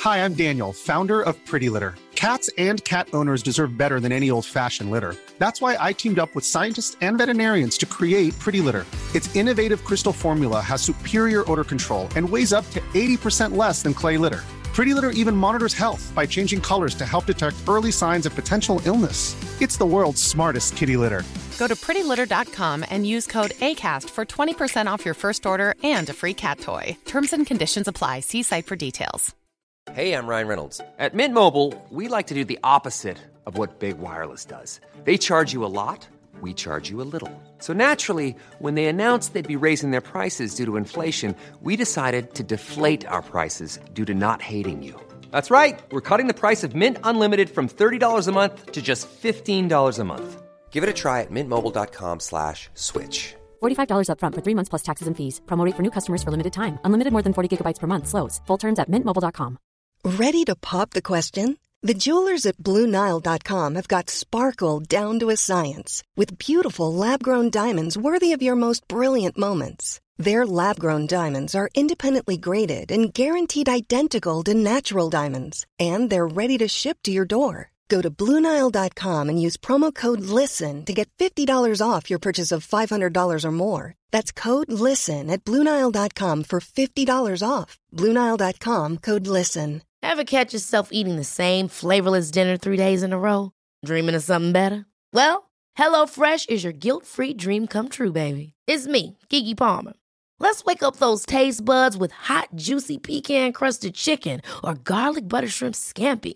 Hi, I'm Daniel, founder of Pretty Litter. Cats and cat owners deserve better than any old-fashioned litter. That's why I teamed up with scientists and veterinarians to create Pretty Litter. Its innovative crystal formula has superior odor control and weighs up to 80% less than clay litter. Pretty Litter even monitors health by changing colors to help detect early signs of potential illness. It's the world's smartest kitty litter. Go to prettylitter.com and use code ACAST for 20% off your first order and a free cat toy. Terms and conditions apply. See site for details. Hey, I'm Ryan Reynolds. At Mint Mobile, we like to do the opposite of what Big Wireless does. They charge you a lot, we charge you a little. So naturally, when they announced they'd be raising their prices due to inflation, we decided to deflate our prices due to not hating you. That's right. We're cutting the price of Mint Unlimited from $30 a month to just $15 a month. Give it a try at mintmobile.com/switch. $45 up front for 3 months plus taxes and fees. Promo rate for new customers for limited time. Unlimited more than 40 gigabytes per month. Slows full terms at mintmobile.com. Ready to pop the question? The jewelers at BlueNile.com have got sparkle down to a science with beautiful lab-grown diamonds worthy of your most brilliant moments. Their lab-grown diamonds are independently graded and guaranteed identical to natural diamonds, and they're ready to ship to your door. Go to BlueNile.com and use promo code LISTEN to get $50 off your purchase of $500 or more. That's code LISTEN at BlueNile.com for $50 off. BlueNile.com, code LISTEN. Ever catch yourself eating the same flavorless dinner 3 days in a row? Dreaming of something better? Well, HelloFresh is your guilt-free dream come true, baby. It's me, Keke Palmer. Let's wake up those taste buds with hot, juicy pecan-crusted chicken or garlic butter shrimp scampi.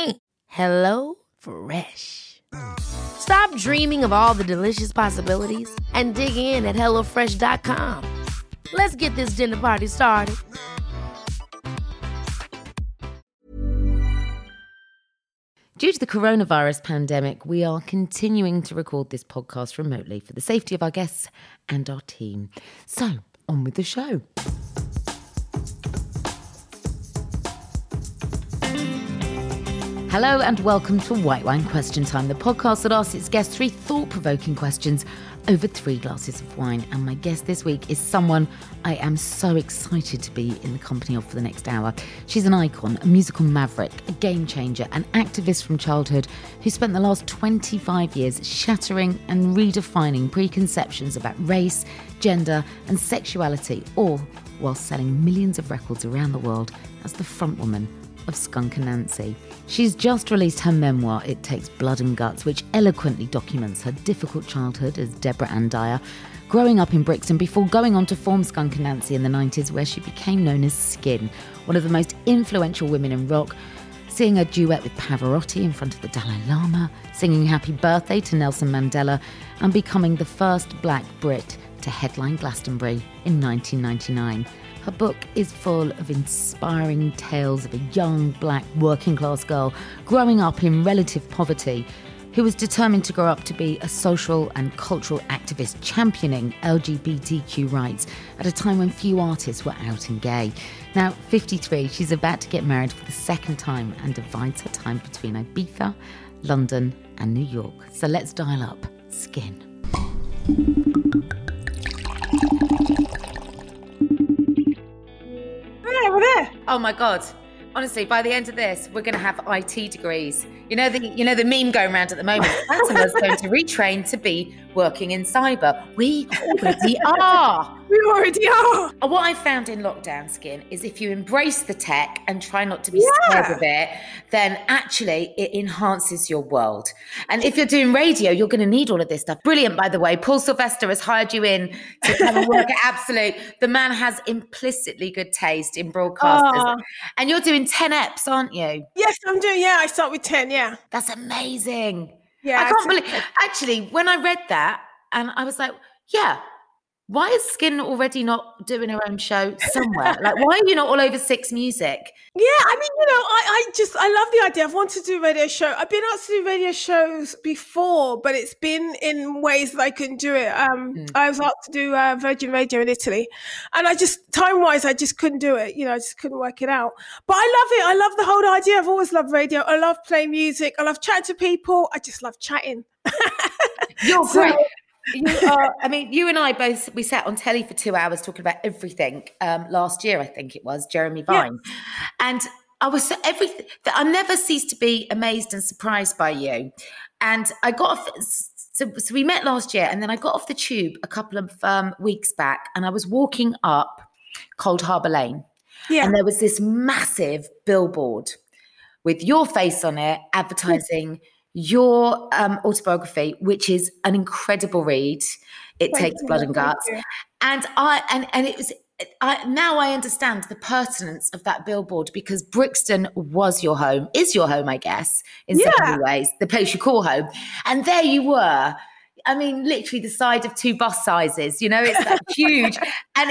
HelloFresh. Stop dreaming of all the delicious possibilities and dig in at HelloFresh.com. Let's get this dinner party started. Due to the coronavirus pandemic, we are continuing to record this podcast remotely for the safety of our guests and our team. So, on with the show. Hello and welcome to White Wine Question Time, the podcast that asks its guests 3 thought-provoking questions over 3 glasses of wine. And my guest this week is someone I am so excited to be in the company of for the next hour. She's an icon, a musical maverick, a game changer, an activist from childhood who spent the last 25 years shattering and redefining preconceptions about race, gender and sexuality, all while selling millions of records around the world as the frontwoman of Skunk Anansie. She's just released her memoir, It Takes Blood and Guts, which eloquently documents her difficult childhood as Deborah Ann Dyer, growing up in Brixton before going on to form Skunk Anansie in the 90s, where she became known as Skin, one of the most influential women in rock, seeing a duet with Pavarotti in front of the Dalai Lama, singing Happy Birthday to Nelson Mandela, and becoming the first black Brit to headline Glastonbury in 1999. Her book is full of inspiring tales of a young, black, working-class girl growing up in relative poverty who was determined to grow up to be a social and cultural activist championing LGBTQ rights at a time when few artists were out and gay. Now, 53, she's about to get married for the second time and divides her time between Ibiza, London and New York. So let's dial up Skin. We're there. Oh my God. Honestly, by the end of this, we're going to have IT degrees. You know the meme going around at the moment. Fatima's going to retrain to be working in cyber. We already are. We already are. What I found in lockdown, Skin, is if you embrace the tech and try not to be scared of it, then actually it enhances your world. And if you're doing radio, you're going to need all of this stuff. Brilliant, by the way. Paul Sylvester has hired you in to come and work at Absolute. The man has implicitly good taste in broadcasters. And you're doing 10 eps, aren't you? Yes, I'm doing. Yeah, I start with 10. Yeah. That's amazing. Yeah. I can't believe. Actually, when I read that, and I was like, yeah, why is Skin already not doing her own show somewhere? Like, why are you not all over Six Music? Yeah, I mean, I love the idea. I've wanted to do a radio show. I've been asked to do radio shows before, but it's been in ways that I couldn't do it. I was asked to do Virgin Radio in Italy, and time-wise, I just couldn't do it. I just couldn't work it out. But I love it. I love the whole idea. I've always loved radio. I love playing music. I love chatting to people. I just love chatting. You're great. You and I both, we sat on telly for 2 hours talking about everything last year, I think it was, Jeremy Vine. And I never cease to be amazed and surprised by you. And I got off, so we met last year, and then I got off the tube a couple of weeks back, and I was walking up Cold Harbour Lane. Yeah. And there was this massive billboard with your face on it, advertising your autobiography, which is an incredible read. It takes blood and guts. And it was, now I understand the pertinence of that billboard, because Brixton was your home, is your home, I guess, in so many ways, the place you call home. And there you were. I mean, literally the size of 2 bus sizes, you know, it's that huge. And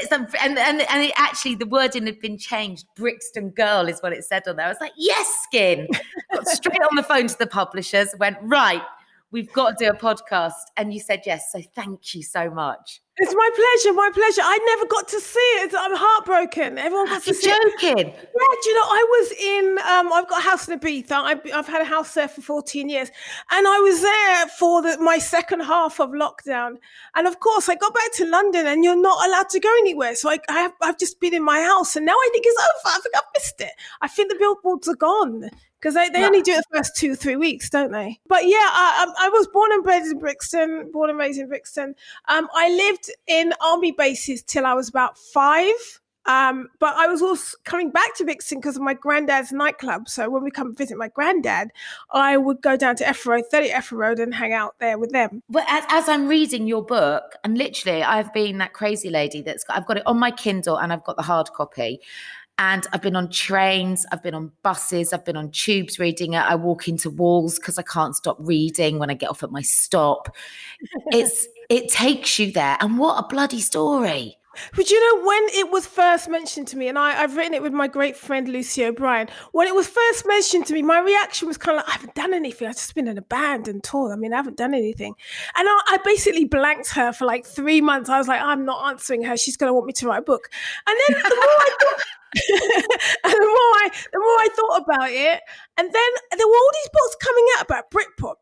it actually, the wording had been changed. Brixton Girl is what it said on there. I was like, yes, Skin. Got straight on the phone to the publishers, went, right, we've got to do a podcast. And you said yes. So thank you so much. It's my pleasure, my pleasure. I never got to see it. I'm heartbroken. Everyone got to see it. You're joking. Yeah, do you know, I was in, I've got a house in Ibiza. I've had a house there for 14 years. And I was there for my second half of lockdown. And of course, I got back to London and you're not allowed to go anywhere. So I've just been in my house, and now I think it's over. I think I've missed it. I think the billboards are gone. Because they only do it the first 2-3 weeks, don't they? But yeah, I was born and raised in Brixton. I lived in army bases till I was about 5. But I was also coming back to Brixton because of my granddad's nightclub. So when we come visit my granddad, I would go down to Effa Road, 30 Effa Road, and hang out there with them. But as I'm reading your book, and literally I've been that crazy lady I've got it on my Kindle and I've got the hard copy. And I've been on trains, I've been on buses, I've been on tubes reading it. I walk into walls because I can't stop reading when I get off at my stop. It takes you there. And what a bloody story. But you know, when it was first mentioned to me, and I've written it with my great friend Lucy O'Brien, when it was first mentioned to me, my reaction was kind of like, I haven't done anything. I've just been in a band and toured. I mean, I haven't done anything. And I basically blanked her for like 3 months. I was like, I'm not answering her. She's going to want me to write a book. And then the more I thought... and the more I thought about it, and then there were all these books coming out about Britpop.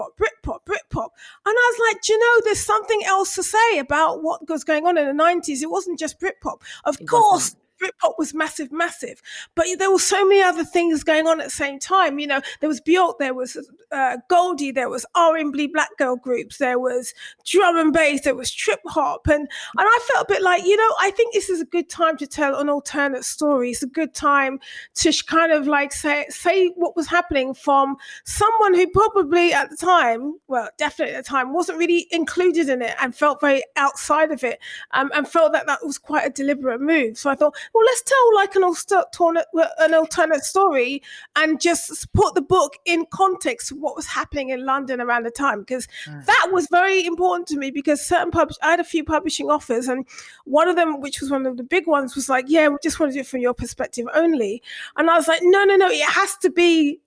And I was like, do you know, there's something else to say about what was going on in the 90s. It wasn't just Britpop. Of course, Britpop was massive, but there were so many other things going on at the same time. You know, there was Bjork, there was Goldie, there was R&B black girl groups, there was drum and bass, there was trip hop, and I felt a bit like, you know, I think this is a good time to tell an alternate story. It's a good time to kind of like say what was happening from someone who probably at the time, well, definitely at the time, wasn't really included in it and felt very outside of it, and felt that was quite a deliberate move. So I thought, well, let's tell like an alternate story and just put the book in context of what was happening in London around the time, because that was very important to me, because I had a few publishing offers, and one of them, which was one of the big ones, was like, yeah, we just want to do it from your perspective only. And I was like, no, it has to be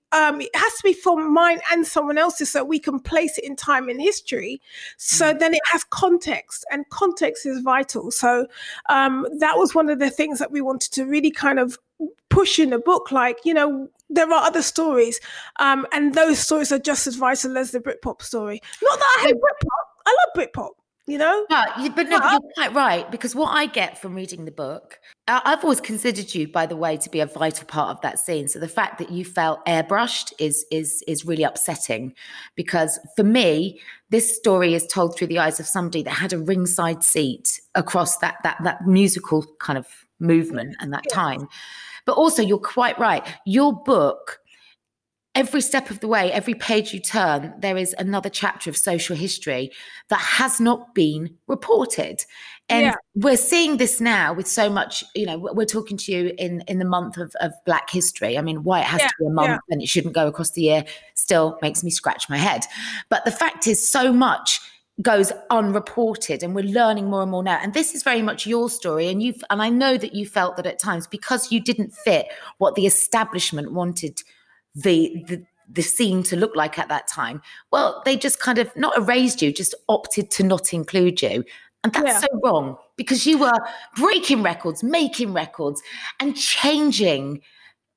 from mine and someone else's, so we can place it in time in history. So then it has context, and context is vital. So that was one of the things that we wanted to really kind of push in the book. Like, you know, there are other stories, and those stories are just as vital as the Britpop story. Not that I hate Britpop. I love Britpop. You know? But you're quite right, because what I get from reading the book, I've always considered you, by the way, to be a vital part of that scene. So the fact that you felt airbrushed is really upsetting, because for me, this story is told through the eyes of somebody that had a ringside seat across that musical kind of movement and that time. But also, you're quite right. Your book, every step of the way, every page you turn, there is another chapter of social history that has not been reported. And we're seeing this now with so much, you know, we're talking to you in the month of Black History. I mean, why it has to be a month and it shouldn't go across the year still makes me scratch my head. But the fact is, so much goes unreported, and we're learning more and more now. And this is very much your story. And I know that you felt that at times, because you didn't fit what the establishment wanted the scene to look like at that time, well, they just kind of not erased you, just opted to not include you. And that's so wrong, because you were breaking records, making records, and changing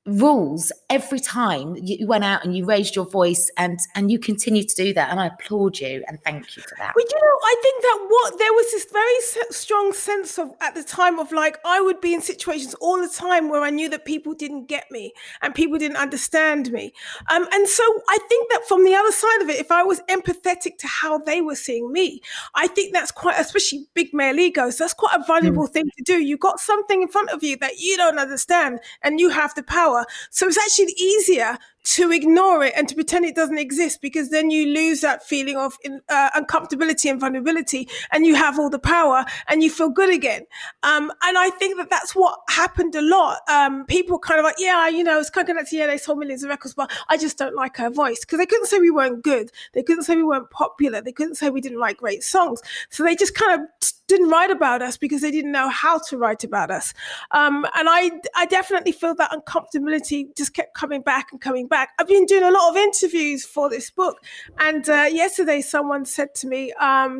rules every time you went out and you raised your voice, and you continue to do that, and I applaud you and thank you for that. But I think that there was this very strong sense of, at the time, of like, I would be in situations all the time where I knew that people didn't get me and people didn't understand me, and so I think that from the other side of it, if I was empathetic to how they were seeing me, I think that's quite, especially big male egos, that's quite a valuable thing to do. You got something in front of you that you don't understand and you have the power. So it's actually easier to ignore it and to pretend it doesn't exist, because then you lose that feeling of uncomfortability and vulnerability, and you have all the power and you feel good again. And I think that that's what happened a lot. People kind of like, Skunk Anansie, they sold millions of records, but I just don't like her voice, because they couldn't say we weren't good. They couldn't say we weren't popular. They couldn't say we didn't write great songs. So they just kind of didn't write about us because they didn't know how to write about us. And I definitely feel that uncomfortability just kept coming back and coming back. I've been doing a lot of interviews for this book, and yesterday someone said to me,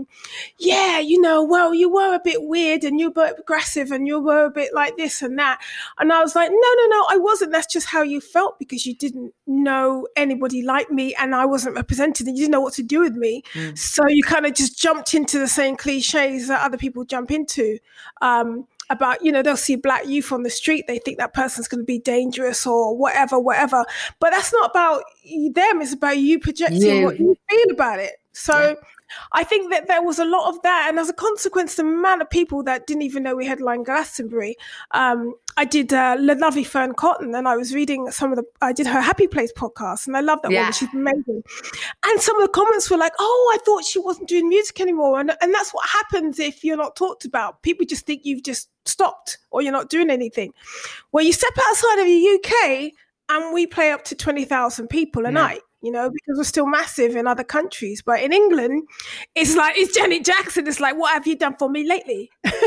well, you were a bit weird and you were a bit aggressive and you were a bit like this and that. And I was like, no, I wasn't. That's just how you felt, because you didn't know anybody like me and I wasn't represented and you didn't know what to do with me. So you kind of just jumped into the same cliches that other people jump into. About, they'll see black youth on the street, they think that person's going to be dangerous or whatever. But that's not about them, it's about you projecting what you feel about it. So I think that there was a lot of that. And as a consequence, the amount of people that didn't even know we headlined Glastonbury. I did lovely Fern Cotton, and I was reading I did her Happy Place podcast, and I love that one. She's amazing. And some of the comments were like, I thought she wasn't doing music anymore. And that's what happens if you're not talked about. People just think you've just stopped or you're not doing anything. Well, you step outside of the UK and we play up to 20,000 people a night. Because we're still massive in other countries. But in England, it's like, it's Janet Jackson. It's like, what have you done for me lately?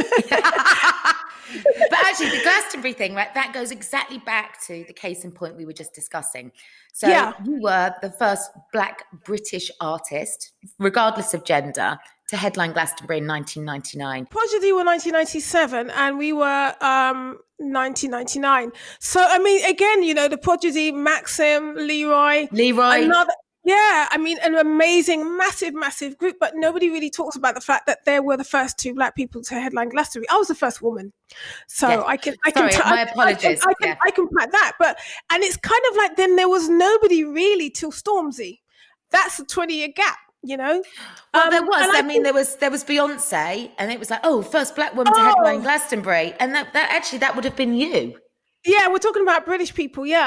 But actually, the Glastonbury thing, right, that goes exactly back to the case in point we were just discussing. So you were the first Black British artist, regardless of gender, to headline Glastonbury in 1999. Prodigy were 1997 and we were 1999. So, I mean, again, the Prodigy, Maxim, Leroy. An amazing, massive group, but nobody really talks about the fact that they were the first two Black people to headline Glastonbury. I was the first woman. So my apologies. I can pat that. And it's kind of like, then there was nobody really till Stormzy. That's a 20-year gap. Well, there was. There was Beyonce, and it was like, first Black woman to headline Glastonbury, and that would have been you. Yeah, we're talking about British people, And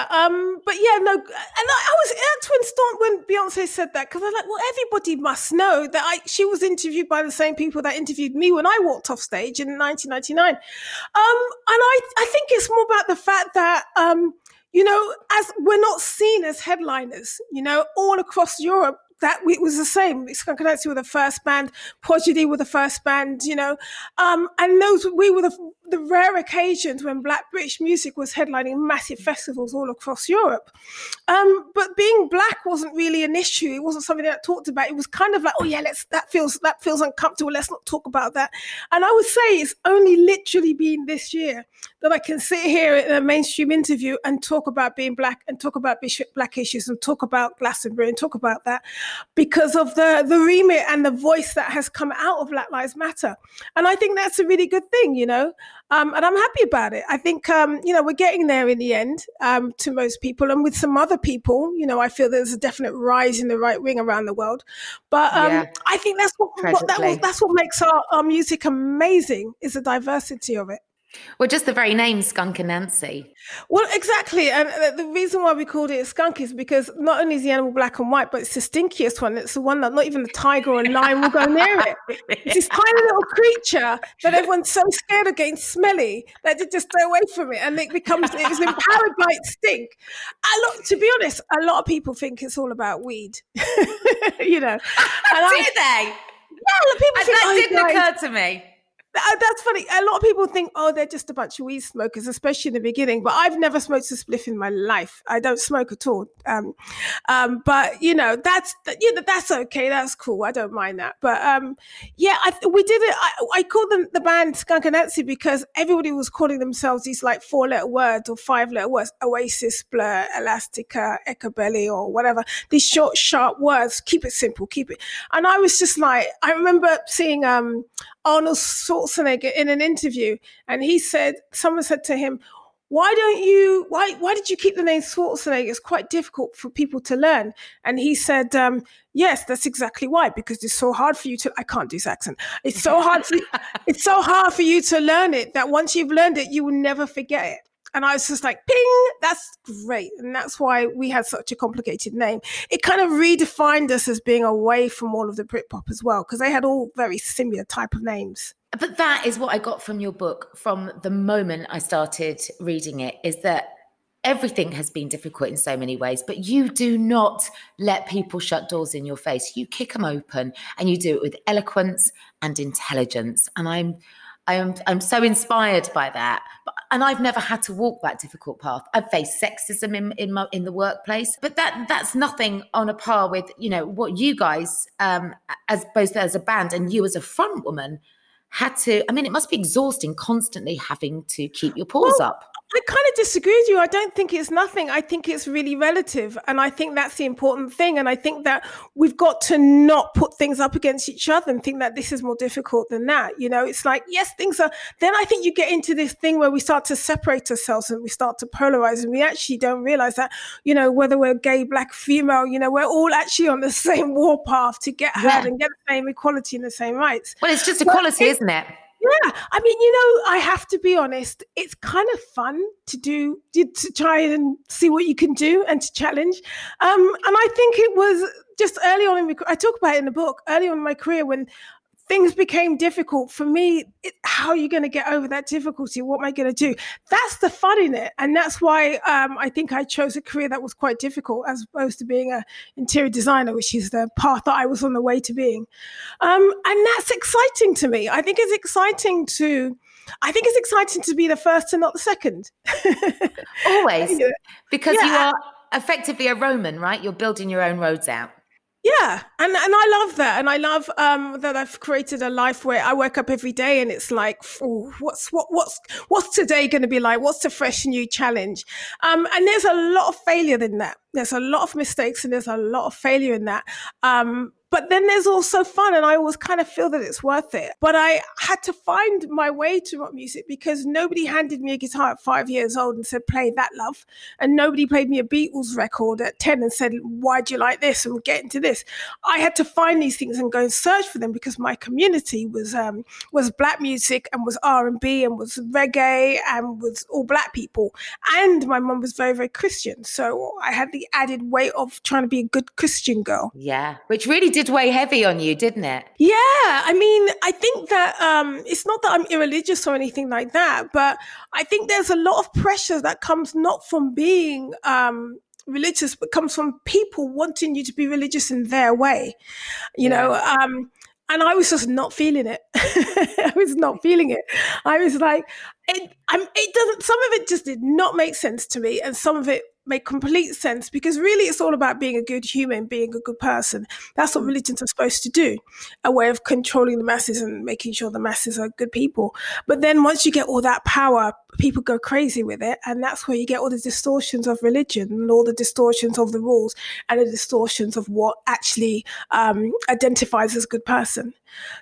I was when Beyonce said that, because I was like, well, everybody must know that she was interviewed by the same people that interviewed me when I walked off stage in 1999. And I think it's more about the fact that as we're not seen as headliners, all across Europe. That it was the same. Skunk Anansie were the first band, Prodigy were the first band, and we were the rare occasions when Black British music was headlining massive festivals all across Europe. But being Black wasn't really an issue. It wasn't something that talked about. It was kind of like, that feels uncomfortable. Let's not talk about that. And I would say it's only literally been this year that I can sit here in a mainstream interview and talk about being Black and talk about Black issues and talk about Glastonbury and talk about that, because of the remit and the voice that has come out of Black Lives Matter. And I think that's a really good thing, and I'm happy about it. I think, we're getting there in the end, to most people, and with some other people, I feel there's a definite rise in the right wing around the world. But I think that's what makes our music amazing, is the diversity of it. Well, just the very name, Skunk Anansie. Well, exactly. And the reason why we called it a skunk is because not only is the animal black and white, but it's the stinkiest one. It's the one that not even a tiger or a lion will go near it. It's this tiny little creature that everyone's so scared of getting smelly that they just stay away from it. And it's empowered by its stink. To be honest, a lot of people think it's all about weed. Do they? Yeah, people think, that didn't occur to me. That's funny. A lot of people think, oh, they're just a bunch of weed smokers, especially in the beginning. But I've never smoked a spliff in my life. I don't smoke at all. But that's okay. That's cool. I don't mind that. But we did it. I called them the band Skunk Anansi because everybody was calling themselves these like 4-letter words or 5-letter words: Oasis, Blur, Elastica, Echobelly, or whatever. These short, sharp words. Keep it simple. Keep it. And I was just like, I remember seeing Arnold Schwarzenegger in an interview, and someone said to him, why did you keep the name Schwarzenegger? It's quite difficult for people to learn. And he said, yes, that's exactly why, because it's so hard for you to, I can't do this accent. It's so hard for you to learn it that once you've learned it, you will never forget it. And I was just like, ping, that's great. And that's why we had such a complicated name. It kind of redefined us as being away from all of the Britpop as well, because they had all very similar type of names. But that is what I got from your book from the moment I started reading it, is that everything has been difficult in so many ways, but you do not let people shut doors in your face. You kick them open, and you do it with eloquence and intelligence. And I'm so inspired by that. And I've never had to walk that difficult path. I've faced sexism in the workplace, but that's nothing on a par with, what you guys, as both as a band and you as a front woman, had to. I mean, it must be exhausting constantly having to keep your paws up. I kind of disagree with you. I don't think it's nothing. I think it's really relative. And I think that's the important thing. And I think that we've got to not put things up against each other and think that this is more difficult than that. It's like, yes, things are. Then I think you get into this thing where we start to separate ourselves and we start to polarize, and we actually don't realize that, whether we're gay, black, female, we're all actually on the same war path to get heard and get the same equality and the same rights. Well, it's just equality, isn't it? Yeah. I mean, I have to be honest, it's kind of fun to try and see what you can do and to challenge. And I think it was just early on I talk about it in the book, early on in my career when things became difficult for me. How are you going to get over that difficulty? What am I going to do? That's the fun in it. And that's why I think I chose a career that was quite difficult as opposed to being an interior designer, which is the path that I was on the way to being. And that's exciting to me. I think it's exciting to be the first and not the second. Always. Because you are effectively a Roman, right? You're building your own roads out. Yeah. And I love that. And I love that I've created a life where I wake up every day and it's like, what's today going to be like? What's the fresh new challenge? And there's a lot of failure in that. There's a lot of mistakes and there's a lot of failure in that. But then there's also fun, and I always kind of feel that it's worth it. But I had to find my way to rock music because nobody handed me a guitar at 5 years old and said, play that, love. And nobody played me a Beatles record at 10 and said, why do you like this? And get into this. I had to find these things and go and search for them because my community was black music and was R&B and was reggae and was all black people. And my mum was very, very Christian. So I had the added weight of trying to be a good Christian girl. Yeah, which really did weigh heavy on you, didn't it? Yeah, I mean, I think that it's not that I'm irreligious or anything like that, but I think there's a lot of pressure that comes not from being religious, but comes from people wanting you to be religious in their way, you know. And I was just not feeling it. I was not feeling it. I was like, it doesn't. Some of it just did not make sense to me, and some of it made complete sense because really it's all about being a good human, being a good person. That's what religions are supposed to do, a way of controlling the masses and making sure the masses are good people. But then once you get all that power, people go crazy with it. And that's where you get all the distortions of religion and all the distortions of the rules and the distortions of what actually identifies as a good person.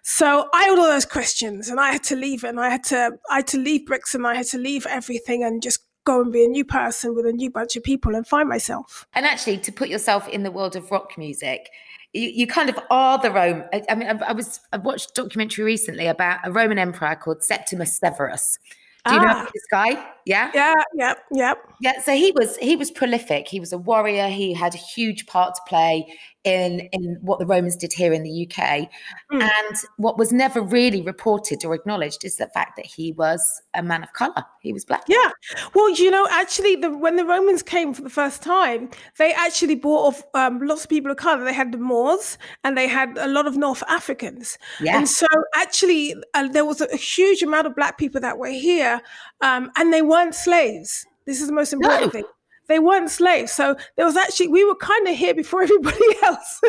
So I had all those questions and I had to leave it, and I had to leave Brixton. I had to leave everything and just go and be a new person with a new bunch of people and find myself. And actually, to put yourself in the world of rock music, you kind of are the Rome. I mean, I watched a documentary recently about a Roman emperor called Septimus Severus. Do you know this guy? Yeah. Yeah. So he was prolific. He was a warrior. He had a huge part to play in what the Romans did here in the UK. And what was never really reported or acknowledged is the fact that he was a man of colour. He was black. Yeah. Well, you know, actually, when the Romans came for the first time, they actually brought off lots of people of colour. They had the Moors and they had a lot of North Africans. Yeah. And so actually, there was a huge amount of black people that were here, and they weren't slaves. This is the most important thing. They weren't slaves. So there was actually, we were kind of here before everybody else.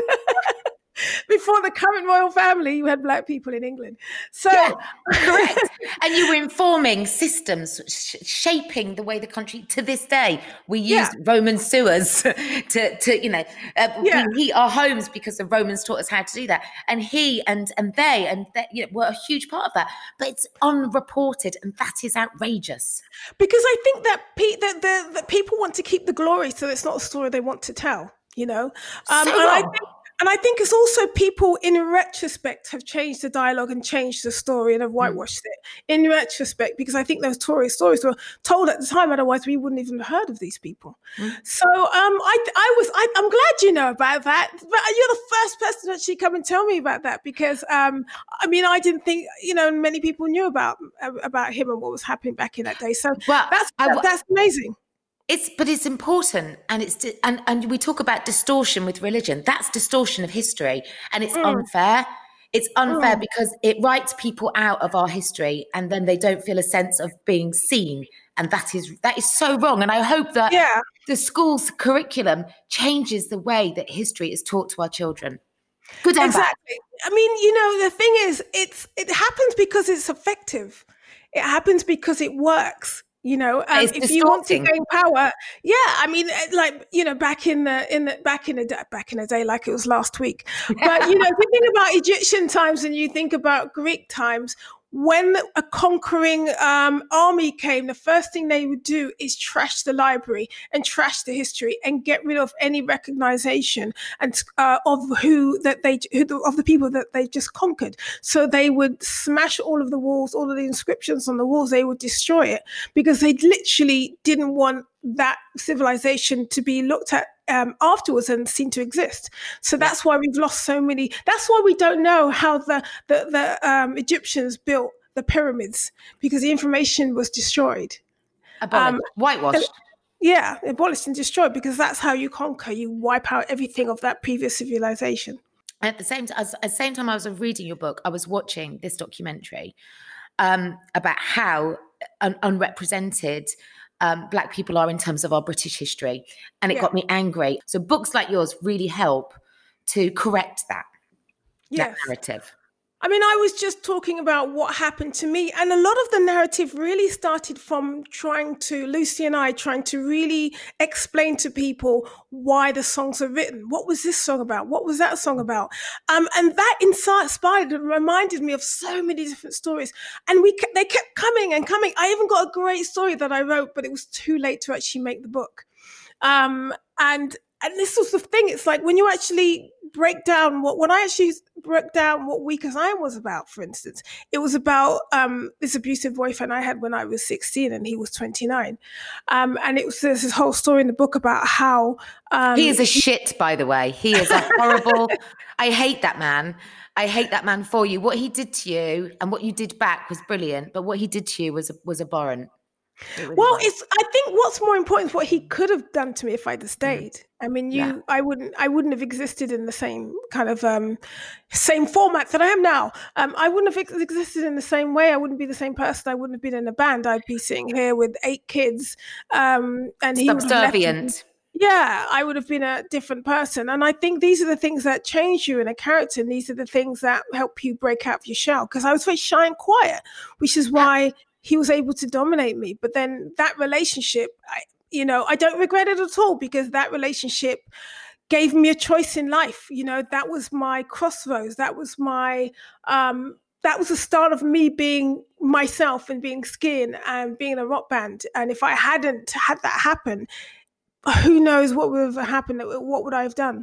Before the current royal family, you had black people in England. So correct. And you were informing systems, shaping the way the country, to this day, we use Roman sewers to we heat our homes because the Romans taught us how to do that. And he and they were a huge part of that. But it's unreported, and that is outrageous. Because I think that people want to keep the glory, so it's not a story they want to tell, you know? And I think it's also people in retrospect have changed the dialogue and changed the story and have whitewashed it in retrospect, because I think those Tory stories were told at the time, otherwise we wouldn't even have heard of these people. So I'm glad you know about that, but you're the first person to actually come and tell me about that, because I didn't think, you know, many people knew about him and what was happening back in that day. So that's amazing. It's important, and we talk about distortion with religion. That's distortion of history, and it's unfair. It's unfair because it writes people out of our history, and then they don't feel a sense of being seen, and that is so wrong. And I hope that the school's curriculum changes the way that history is taught to our children. Good and bad. I mean, you know, the thing is, it happens because it's effective. It happens because it works. You know, if you want to gain power, I mean, like, you know, back in the day, like it was last week. But you know, if you think about Egyptian times and you think about Greek times, when a conquering army came, the first thing they would do is trash the library and trash the history and get rid of any recognition and of the people that they just conquered. So they would smash all of the walls, all of the inscriptions on the walls. They would destroy it because they literally didn't want that civilization to be looked at afterwards and seen to exist. So that's why we've lost so many. That's why we don't know how the Egyptians built the pyramids, because the information was destroyed. Whitewashed. Abolished and destroyed, because that's how you conquer. You wipe out everything of that previous civilization. At the same time I was reading your book, I was watching this documentary about how unrepresented Black people are in terms of our British history, and it got me angry. So books like yours really help to correct that narrative. I mean, I was just talking about what happened to me, and a lot of the narrative really started from Lucy and I trying to really explain to people why the songs are written. What was this song about? What was that song about? And that inspired and reminded me of so many different stories. And they kept coming and coming. I even got a great story that I wrote, but it was too late to actually make the book. And this was the thing. It's like when you actually break down when I actually broke down what Weak as I Am was about, for instance, it was about this abusive boyfriend I had when I was 16 and he was 29. And there's this whole story in the book about how... he is a shit, by the way. He is a horrible... I hate that man. I hate that man for you. What he did to you and what you did back was brilliant, but what he did to you was abhorrent. I think what's more important is what he could have done to me if I'd have stayed. I mean, I wouldn't have existed in the same kind of same format that I am now. I wouldn't have existed in the same way. I wouldn't be the same person. I wouldn't have been in a band. I'd be sitting here with 8 kids, and he would have left me. Yeah, I would have been a different person. And I think these are the things that change you in a character. And these are the things that help you break out of your shell. Because I was very shy and quiet, which is why he was able to dominate me. But then that relationship, I don't regret it at all, because that relationship gave me a choice in life. You know, that was my crossroads. That was my, that was the start of me being myself and being Skin and being in a rock band. And if I hadn't had that happen, who knows what would have happened? What would I have done?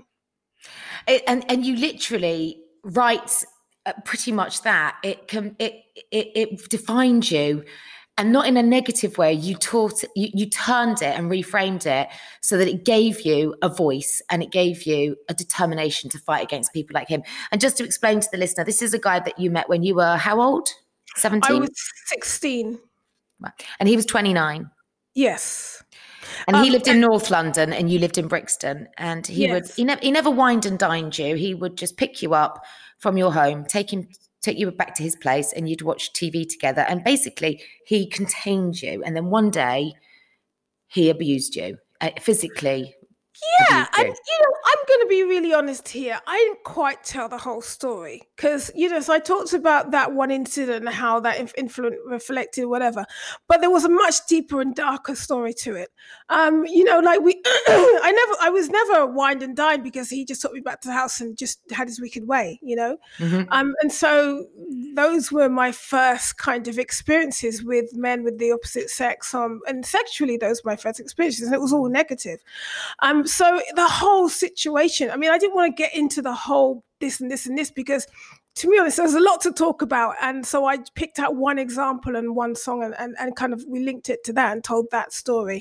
And you literally write pretty much that. It defined you and not in a negative way. You turned it and reframed it so that it gave you a voice and it gave you a determination to fight against people like him. And just to explain to the listener, this is a guy that you met when you were how old? 17? I was 16. Right. And he was 29. Yes. And he lived in North London and you lived in Brixton. And he never wined and dined you. He would just pick you up from your home, take you back to his place, and you'd watch TV together. And basically he contained you. And then one day he abused you physically. Yeah, and I'm going to be really honest here. I didn't quite tell the whole story because, so I talked about that one incident and how that reflected whatever, but there was a much deeper and darker story to it. I was never wined and dined because he just took me back to the house and just had his wicked way, Mm-hmm. And so those were my first kind of experiences with men with the opposite sex, and sexually, those were my first experiences, and it was all negative. So the whole situation, I mean, I didn't want to get into the whole this and this and this because, to be honest, there's a lot to talk about. And so I picked out one example and one song and kind of we linked it to that and told that story.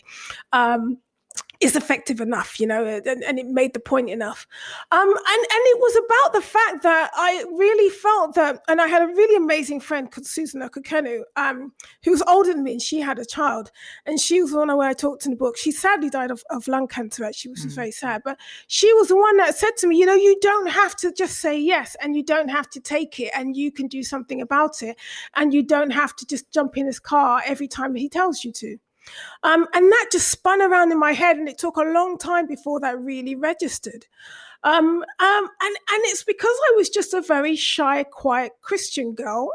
Is effective enough, and it made the point enough. And it was about the fact that I really felt that, and I had a really amazing friend called Susan Okokenu, who was older than me, and she had a child, and she was the one where I talked in the book. She sadly died of lung cancer, actually, which is very sad, but she was the one that said to me, you don't have to just say yes, and you don't have to take it, and you can do something about it, and you don't have to just jump in his car every time he tells you to. And that just spun around in my head, and it took a long time before that really registered. And it's because I was just a very shy, quiet Christian girl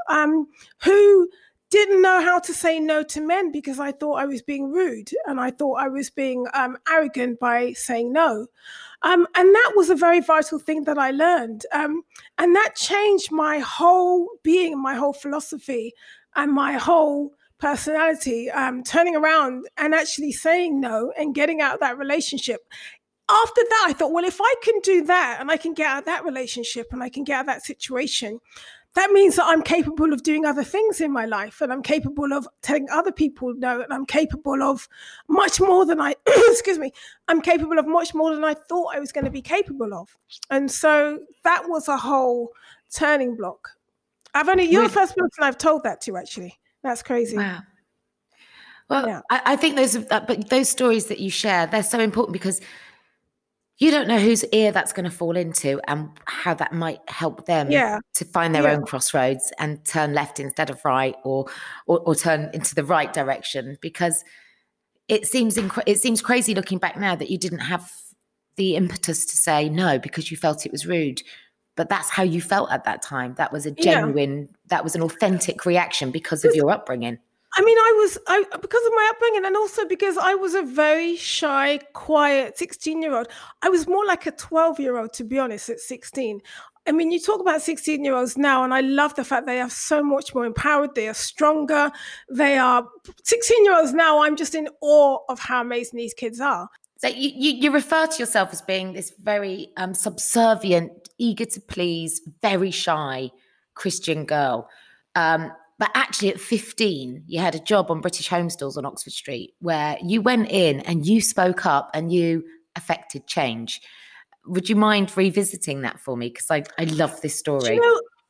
who didn't know how to say no to men because I thought I was being rude and I thought I was being arrogant by saying no. And that was a very vital thing that I learned. And that changed my whole being, my whole philosophy, and my whole personality, turning around and actually saying no and getting out of that relationship. After that, I thought, well, if I can do that and I can get out of that relationship and I can get out of that situation, that means that I'm capable of doing other things in my life, and I'm capable of telling other people no, and I'm capable of much more than I'm capable of much more than I thought I was going to be capable of. And so that was a whole turning block. You're the first person I've told that to, actually. That's crazy. Wow. Well, yeah. I think those stories that you share, they're so important because you don't know whose ear that's going to fall into and how that might help them to find their own crossroads and turn left instead of right, or turn into the right direction. Because it seems crazy looking back now that you didn't have the impetus to say no because you felt it was rude. But that's how you felt at that time. That was a genuine, that was an authentic reaction because of your upbringing. I mean, because of my upbringing, and also because I was a very shy, quiet 16-year-old. I was more like a 12-year-old, to be honest, at 16. I mean, you talk about 16-year-olds now, and I love the fact they are so much more empowered. They are stronger. 16-year-olds now, I'm just in awe of how amazing these kids are. So you refer to yourself as being this very subservient, eager to please, very shy Christian girl. But actually at 15, you had a job on British Home Stores on Oxford Street where you went in and you spoke up and you affected change. Would you mind revisiting that for me? Because I love this story.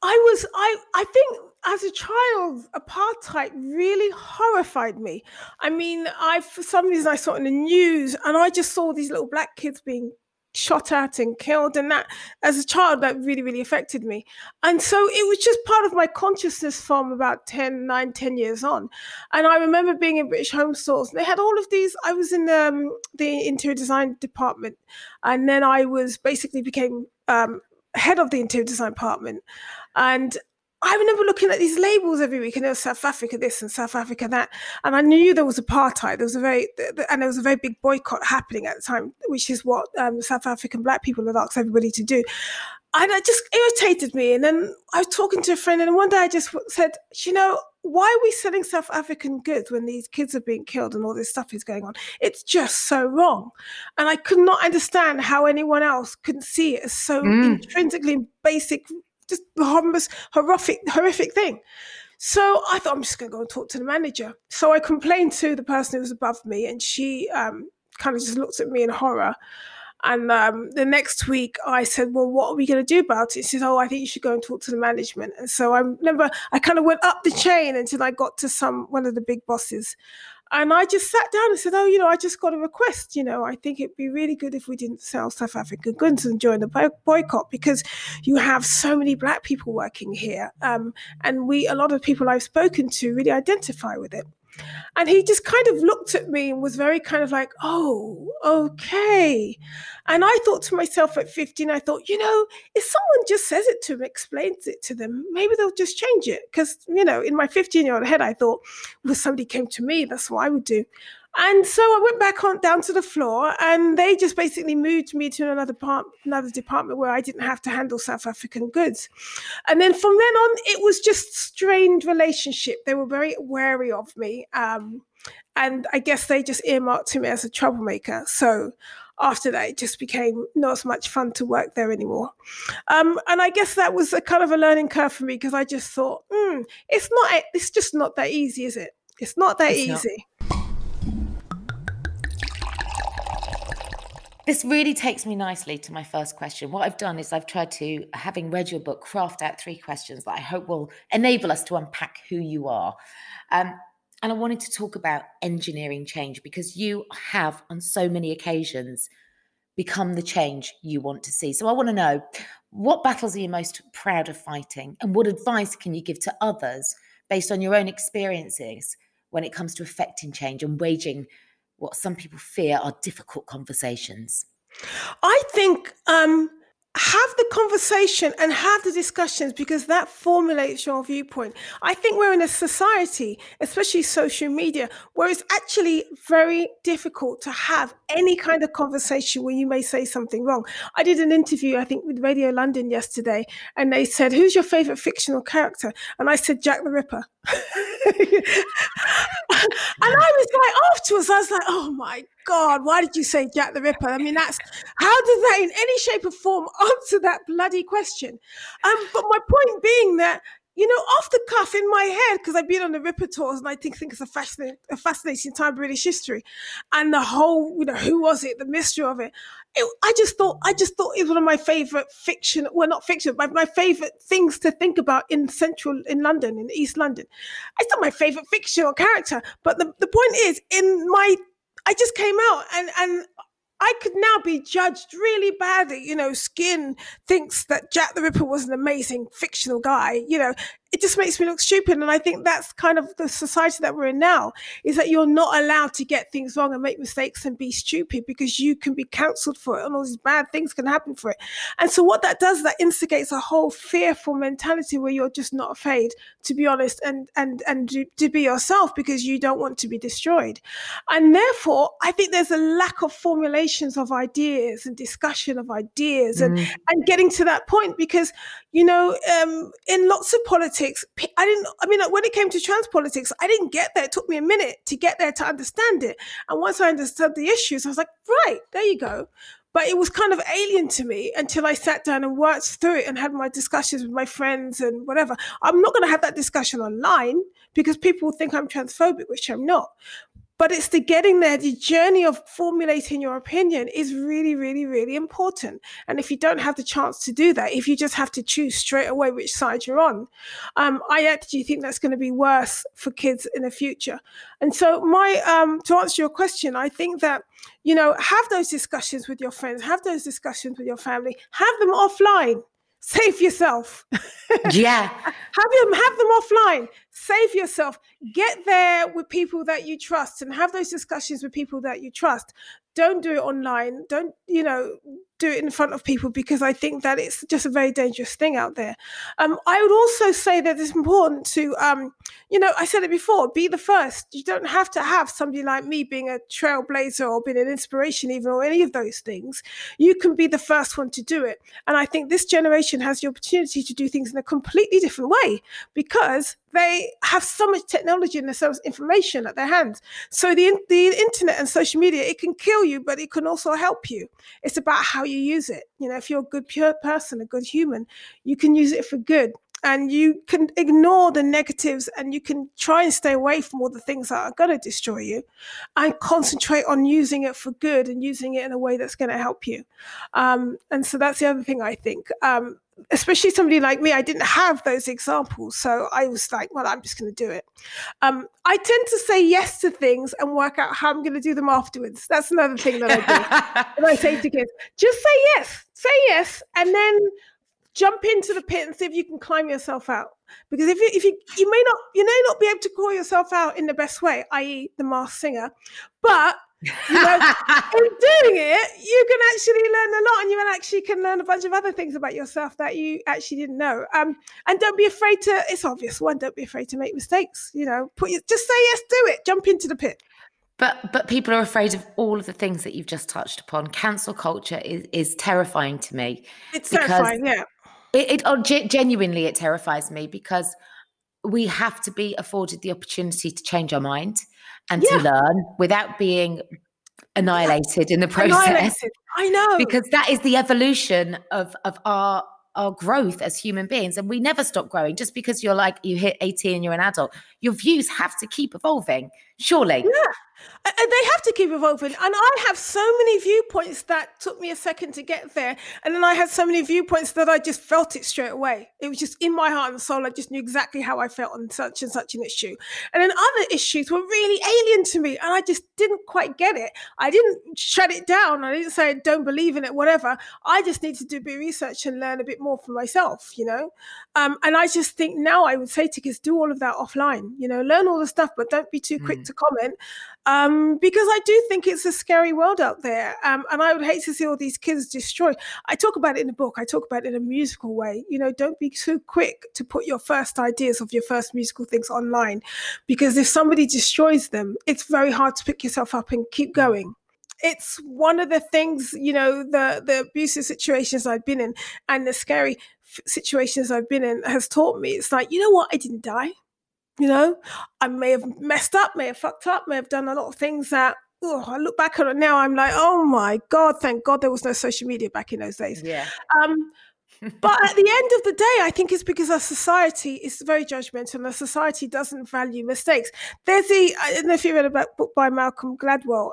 I think as a child, apartheid really horrified me. I mean, for some reason I saw it in the news and I just saw these little black kids being shot at and killed, and that as a child that really, really affected me. And so it was just part of my consciousness from about 10 years on. And I remember being in British Home Stores. They had all of these. I was in the interior design department, and then I was basically became head of the interior design department. And I remember looking at these labels every week, and there was South Africa this and South Africa that, and I knew there was apartheid. There was a very big boycott happening at the time, which is what South African black people had asked everybody to do, and it just irritated me. And then I was talking to a friend, and one day I just said, why are we selling South African goods when these kids are being killed and all this stuff is going on? It's just so wrong. And I could not understand how anyone else couldn't see it as so intrinsically basic, just the horrific thing. So I thought, I'm just going to go and talk to the manager. So I complained to the person who was above me, and she kind of just looked at me in horror. And the next week I said, well, what are we going to do about it? She said, I think you should go and talk to the management. And so I remember I kind of went up the chain until I got to one of the big bosses. And I just sat down and said, I just got a request. I think it'd be really good if we didn't sell South African goods and join the boycott, because you have so many Black people working here. And a lot of people I've spoken to really identify with it. And he just kind of looked at me and was very kind of like, oh, okay. And I thought to myself at 15, I thought, if someone just says it to them, explains it to them, maybe they'll just change it. Because, in my 15-year-old head, I thought, well, if somebody came to me, that's what I would do. And so I went back down to the floor, and they just basically moved me to another department where I didn't have to handle South African goods. And then from then on, it was just strained relationship. They were very wary of me. And I guess they just earmarked me as a troublemaker. So after that, it just became not as much fun to work there anymore. And I guess that was a kind of a learning curve for me, because I just thought, it's just not that easy, is it? It's not that easy. This really takes me nicely to my first question. What I've done is I've tried to, having read your book, craft out 3 questions that I hope will enable us to unpack who you are. And I wanted to talk about engineering change, because you have, on so many occasions, become the change you want to see. So I want to know, what battles are you most proud of fighting, and what advice can you give to others based on your own experiences when it comes to affecting change and waging what some people fear are difficult conversations? I think have the conversation and have the discussions, because that formulates your viewpoint. I think we're in a society, especially social media, where it's actually very difficult to have any kind of conversation where you may say something wrong. I did an interview, I think, with Radio London yesterday, and they said, who's your favorite fictional character? And I said, Jack the Ripper. And I was like, afterwards, I was like, oh my God, why did you say Jack the Ripper? I mean, how does that in any shape or form answer that bloody question? But my point being that, off the cuff in my head, because I've been on the Ripper tours, and I think it's a fascinating time in British history, and the whole, who was it, the mystery of it. I just thought it was one of my favorite fiction, well, not fiction, but my favorite things to think about in London, in East London. It's not my favorite fictional character, but the point is, I just came out and I could now be judged really badly. Skin thinks that Jack the Ripper was an amazing fictional guy. It just makes me look stupid. And I think that's kind of the society that we're in now, is that you're not allowed to get things wrong and make mistakes and be stupid, because you can be cancelled for it and all these bad things can happen for it. And so what that does, that instigates a whole fearful mentality where you're just not afraid to be honest and to be yourself, because you don't want to be destroyed. And therefore, I think there's a lack of formulations of ideas and discussion of ideas and getting to that point, because, in lots of politics, when it came to trans politics, I didn't get there. It took me a minute to get there to understand it. And once I understood the issues, I was like, right, there you go. But it was kind of alien to me until I sat down and worked through it and had my discussions with my friends and whatever. I'm not going to have that discussion online, because people think I'm transphobic, which I'm not. But it's the getting there, the journey of formulating your opinion is really, really, really important. And if you don't have the chance to do that, if you just have to choose straight away which side you're on, I actually think that's going to be worse for kids in the future. And so to answer your question, I think that, have those discussions with your friends, have those discussions with your family, have them offline. Save yourself. Yeah. Have them offline. Save yourself. Get there with people that you trust and have those discussions with people that you trust. Don't do it online. Don't, do it in front of people, because I think that it's just a very dangerous thing out there. I would also say that it's important to, I said it before, be the first. You don't have to have somebody like me being a trailblazer or being an inspiration even, or any of those things. You can be the first one to do it. And I think this generation has the opportunity to do things in a completely different way, because they have so much technology and so much information at their hands. So the internet and social media, it can kill you, but it can also help you. It's about how you use it. If you're a good, pure person, a good human, you can use it for good. and you can ignore the negatives, and you can try and stay away from all the things that are going to destroy you, and concentrate on using it for good and using it in a way that's going to help you. And so that's the other thing I think. Especially somebody like me, I didn't have those examples. So I was like, well, I'm just going to do it. I tend to say yes to things and work out how I'm going to do them afterwards. That's another thing that I do. And I say to kids, just say yes, and then jump into the pit and see if you can climb yourself out. Because if you may not be able to call yourself out in the best way, i.e. the Masked Singer, but in doing it, you can actually learn a lot, and you actually can learn a bunch of other things about yourself that you actually didn't know. And don't be afraid to, it's obvious one, don't be afraid to make mistakes. Just say yes, do it, jump into the pit. But people are afraid of all of the things that you've just touched upon. Cancel culture is terrifying to me. It's terrifying, yeah. Genuinely, it terrifies me, because we have to be afforded the opportunity to change our mind and to learn without being annihilated in the process. I know. Because that is the evolution of our growth as human beings. And we never stop growing. Just because you hit 18 and you're an adult, your views have to keep evolving, surely. Yeah. They have to keep evolving. And I have so many viewpoints that took me a second to get there. And then I had so many viewpoints that I just felt it straight away. It was just in my heart and soul. I just knew exactly how I felt on such and such an issue. And then other issues were really alien to me. And I just didn't quite get it. I didn't shut it down. I didn't say, don't believe in it, whatever. I just need to do a bit of research and learn a bit more for myself, And I just think now I would say to kids, do all of that offline, learn all the stuff, but don't be too quick to comment. Because I do think it's a scary world out there. And I would hate to see all these kids destroyed. I talk about it in the book. I talk about it in a musical way. Don't be too quick to put your first ideas of your first musical things online, because if somebody destroys them, it's very hard to pick yourself up and keep going. It's one of the things, the abusive situations I've been in and the scary situations I've been in has taught me. It's like, you know what? I didn't die. I may have messed up, may have fucked up, may have done a lot of things that, I look back on it now, I'm like, oh my God, thank God there was no social media back in those days. Yeah. But at the end of the day, I think it's because our society is very judgmental, and our society doesn't value mistakes. I don't know if you read a book by Malcolm Gladwell,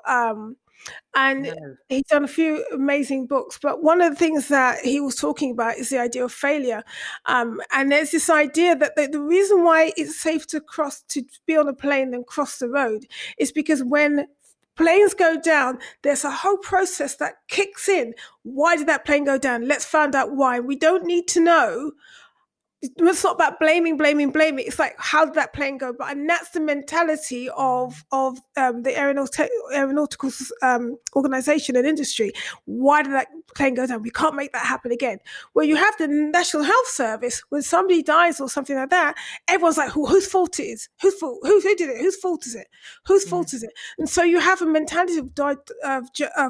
and he's done a few amazing books, but one of the things that he was talking about is the idea of failure. And there's this idea that the reason why it's safe to be on a plane than cross the road is because when planes go down, there's a whole process that kicks in. Why did that plane go down? Let's find out why. We don't need to know. It's not about blaming. It's like, how did that plane go? And that's the mentality of the aeronautical organization and industry. Why did that plane go down? We can't make that happen again. Well, you have the National Health Service. When somebody dies or something like that, everyone's like, whose fault it is? Who did it? Whose fault is it? Whose fault is it? And so you have a mentality of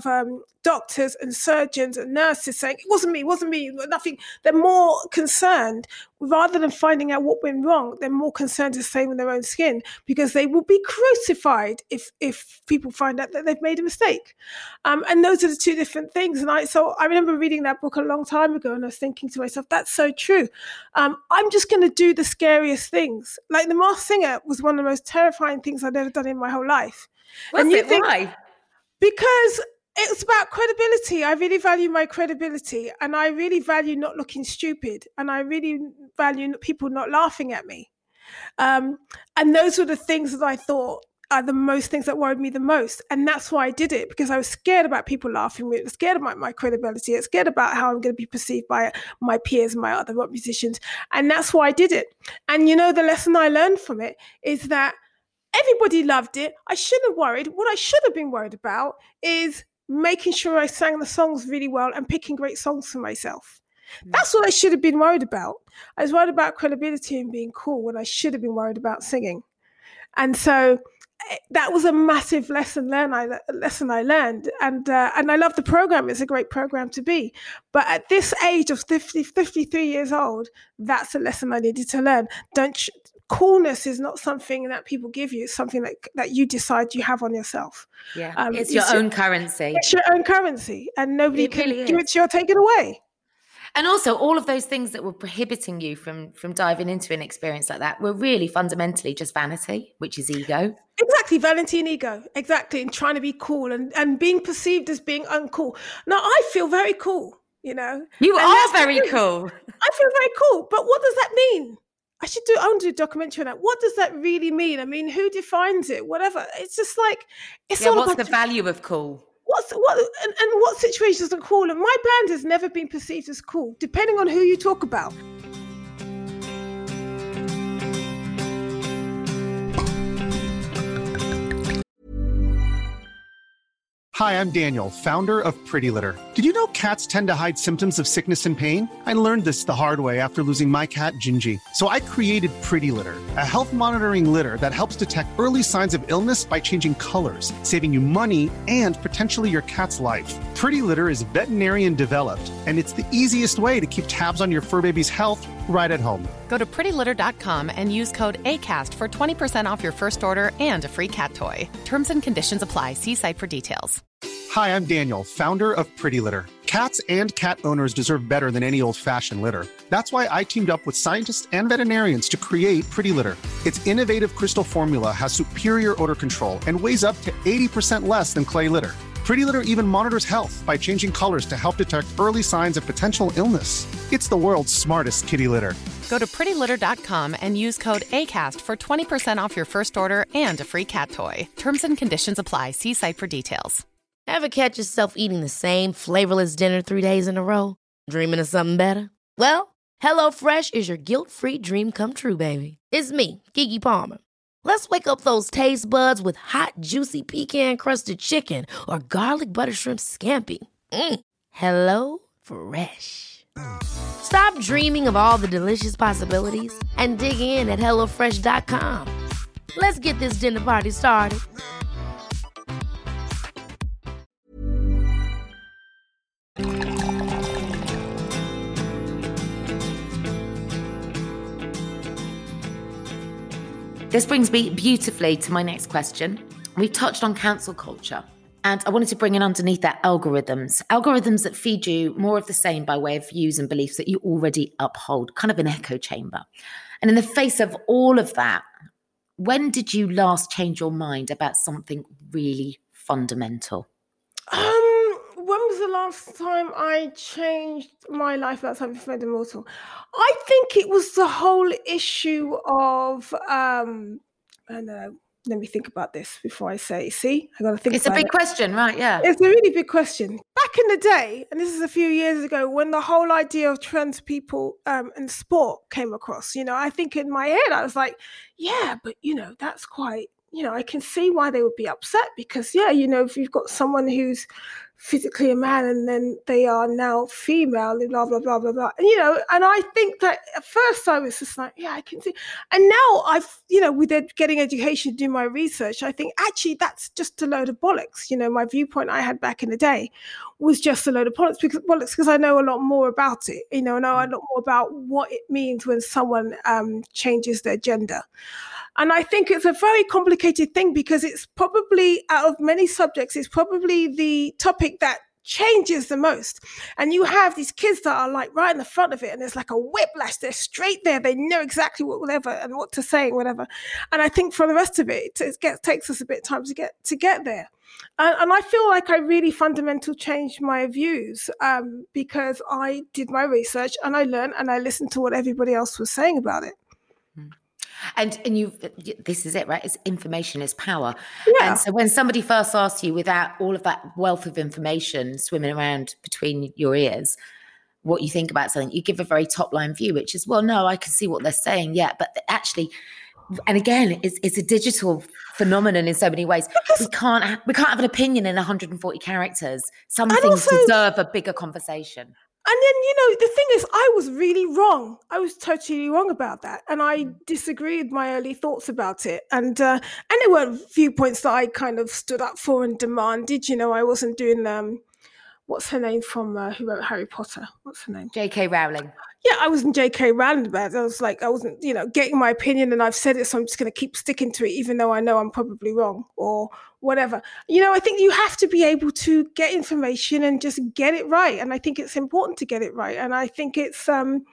doctors and surgeons and nurses saying, it wasn't me, nothing. They're more concerned, rather than finding out what went wrong, they're more concerned to stay in their own skin, because they will be crucified if people find out that they've made a mistake. And those are the two different things. And I remember reading that book a long time ago, and I was thinking to myself, that's so true. I'm just going to do the scariest things. Like The Masked Singer was one of the most terrifying things I'd ever done in my whole life. Why? Because it's about credibility. I really value my credibility, and I really value not looking stupid, and I really value people not laughing at me. And those were the things that I thought are the most things that worried me the most. And that's why I did it, because I was scared about people laughing at me, scared about my credibility, I was scared about how I'm going to be perceived by my peers and my other rock musicians. And that's why I did it. And the lesson I learned from it is that everybody loved it. I shouldn't have worried. What I should have been worried about is making sure I sang the songs really well and picking great songs for myself. That's what I should have been worried about. I was worried about credibility and being cool when I should have been worried about singing. And so that was a massive lesson I learned. And I love the program. It's a great program to be. But at this age of 53 years old, that's a lesson I needed to learn. Coolness is not something that people give you. It's something that you decide you have on yourself. Yeah, it's your own currency. It's your own currency, and nobody can give it to you or take it away. And also all of those things that were prohibiting you from diving into an experience like that were really fundamentally just vanity, which is ego. Exactly, vanity and ego. Exactly, and trying to be cool and being perceived as being uncool. Now, I feel very cool, you know. You are very cool. I feel very cool, but what does that mean? I want to do a documentary on that. What does that really mean? I mean, who defines it? Whatever. It's just like, it's all what's about the value of cool? What situations are cool? And my brand has never been perceived as cool, depending on who you talk about. Hi, I'm Daniel, founder of Pretty Litter. Did you know cats tend to hide symptoms of sickness and pain? I learned this the hard way after losing my cat, Gingy. So I created Pretty Litter, a health monitoring litter that helps detect early signs of illness by changing colors, saving you money and potentially your cat's life. Pretty Litter is veterinarian developed, and it's the easiest way to keep tabs on your fur baby's health right at home. Go to prettylitter.com and use code ACAST for 20% off your first order and a free cat toy. Terms and conditions apply. See site for details. Hi, I'm Daniel, founder of Pretty Litter. Cats and cat owners deserve better than any old-fashioned litter. That's why I teamed up with scientists and veterinarians to create Pretty Litter. Its innovative crystal formula has superior odor control and weighs up to 80% less than clay litter. Pretty Litter even monitors health by changing colors to help detect early signs of potential illness. It's the world's smartest kitty litter. Go to prettylitter.com and use code ACAST for 20% off your first order and a free cat toy. Terms and conditions apply. See site for details. Ever catch yourself eating the same flavorless dinner 3 days in a row? Dreaming of something better? Well, HelloFresh is your guilt-free dream come true, baby. It's me, Keke Palmer. Let's wake up those taste buds with hot, juicy pecan-crusted chicken or garlic butter shrimp scampi. Hello Fresh. Stop dreaming of all the delicious possibilities and dig in at HelloFresh.com. Let's get this dinner party started. This brings me beautifully to my next question. We've touched on cancel culture, and I wanted to bring in underneath that algorithms that feed you more of the same by way of views and beliefs that you already uphold, kind of an echo chamber. And in the face of all of that, when did you last change your mind about something really fundamental? When was the last time I changed my life about something fundamental? I think it was the whole issue of, I don't know, let me think about this before I say, see, I got to think It's a about big it. question, right? Yeah. It's a really big question. Back in the day, and this is a few years ago, when the whole idea of trans people in sport came across, I think in my head, I was like, yeah, but, that's quite, I can see why they would be upset because, if you've got someone who's physically a man and then they are now female, blah, blah, blah, blah, blah. And, and I think that at first I was just like, yeah, I can see. And now I've, with getting education, doing my research, I think actually that's just a load of bollocks. My viewpoint I had back in the day was just a load of bollocks because I know a lot more about it, I know a lot more about what it means when someone changes their gender. And I think it's a very complicated thing because it's probably, out of many subjects, it's probably the topic that changes the most. And you have these kids that are like right in the front of it and there's like a whiplash. They're straight there. They know exactly whatever and what to say and whatever. And I think for the rest of it, takes us a bit of time to get there. And I feel like I really fundamentally changed my views because I did my research and I learned and I listened to what everybody else was saying about it. And this is it, right? It's information is power. Yeah. And so when somebody first asks you, without all of that wealth of information swimming around between your ears, what you think about something, you give a very top line view, which is, well, no, I can see what they're saying. Yeah. But actually, and again, it's a digital phenomenon in so many ways. We can't have an opinion in 140 characters. Some things deserve a bigger conversation. And then, the thing is, I was really wrong. I was totally wrong about that. And I disagreed with my early thoughts about it. And there were viewpoints that I kind of stood up for and demanded. I wasn't doing, what's her name from, who wrote Harry Potter? What's her name? J.K. Rowling. Yeah, I wasn't J.K. Rowling about it. I was like, I wasn't, getting my opinion, and I've said it, so I'm just going to keep sticking to it, even though I know I'm probably wrong or whatever. I think you have to be able to get information and just get it right. And I think it's important to get it right. And I think it's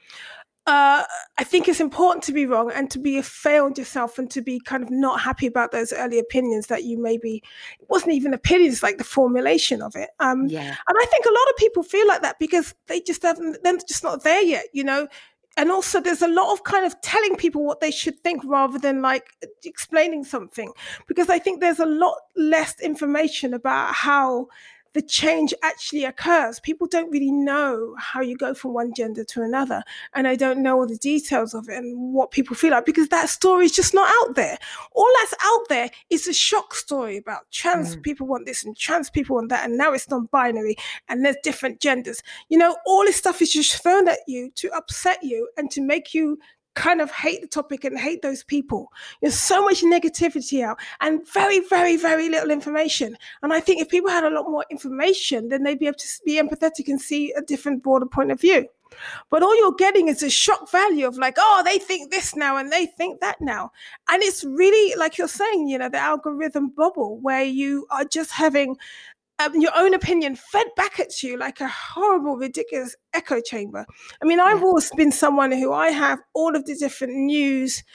important to be wrong and to be failed yourself and to be kind of not happy about those early opinions that you maybe, it wasn't even opinions, like the formulation of it. And I think a lot of people feel like that because they're just not there yet, And also there's a lot of kind of telling people what they should think rather than like explaining something, because I think there's a lot less information about how the change actually occurs. People don't really know how you go from one gender to another, and I don't know all the details of it and what people feel like, because that story is just not out there. All that's out there is a shock story about trans people want this and trans people want that, and now it's non-binary and there's different genders. All this stuff is just thrown at you to upset you and to make you kind of hate the topic and hate those people. There's so much negativity out and very, very, very little information. And I think if people had a lot more information, then they'd be able to be empathetic and see a different, broader point of view. But all you're getting is a shock value of like, oh, they think this now and they think that now. And it's really, like you're saying, the algorithm bubble where you are just having your own opinion fed back at you like a horrible, ridiculous echo chamber. I mean, I've always been someone who I have all of the different news,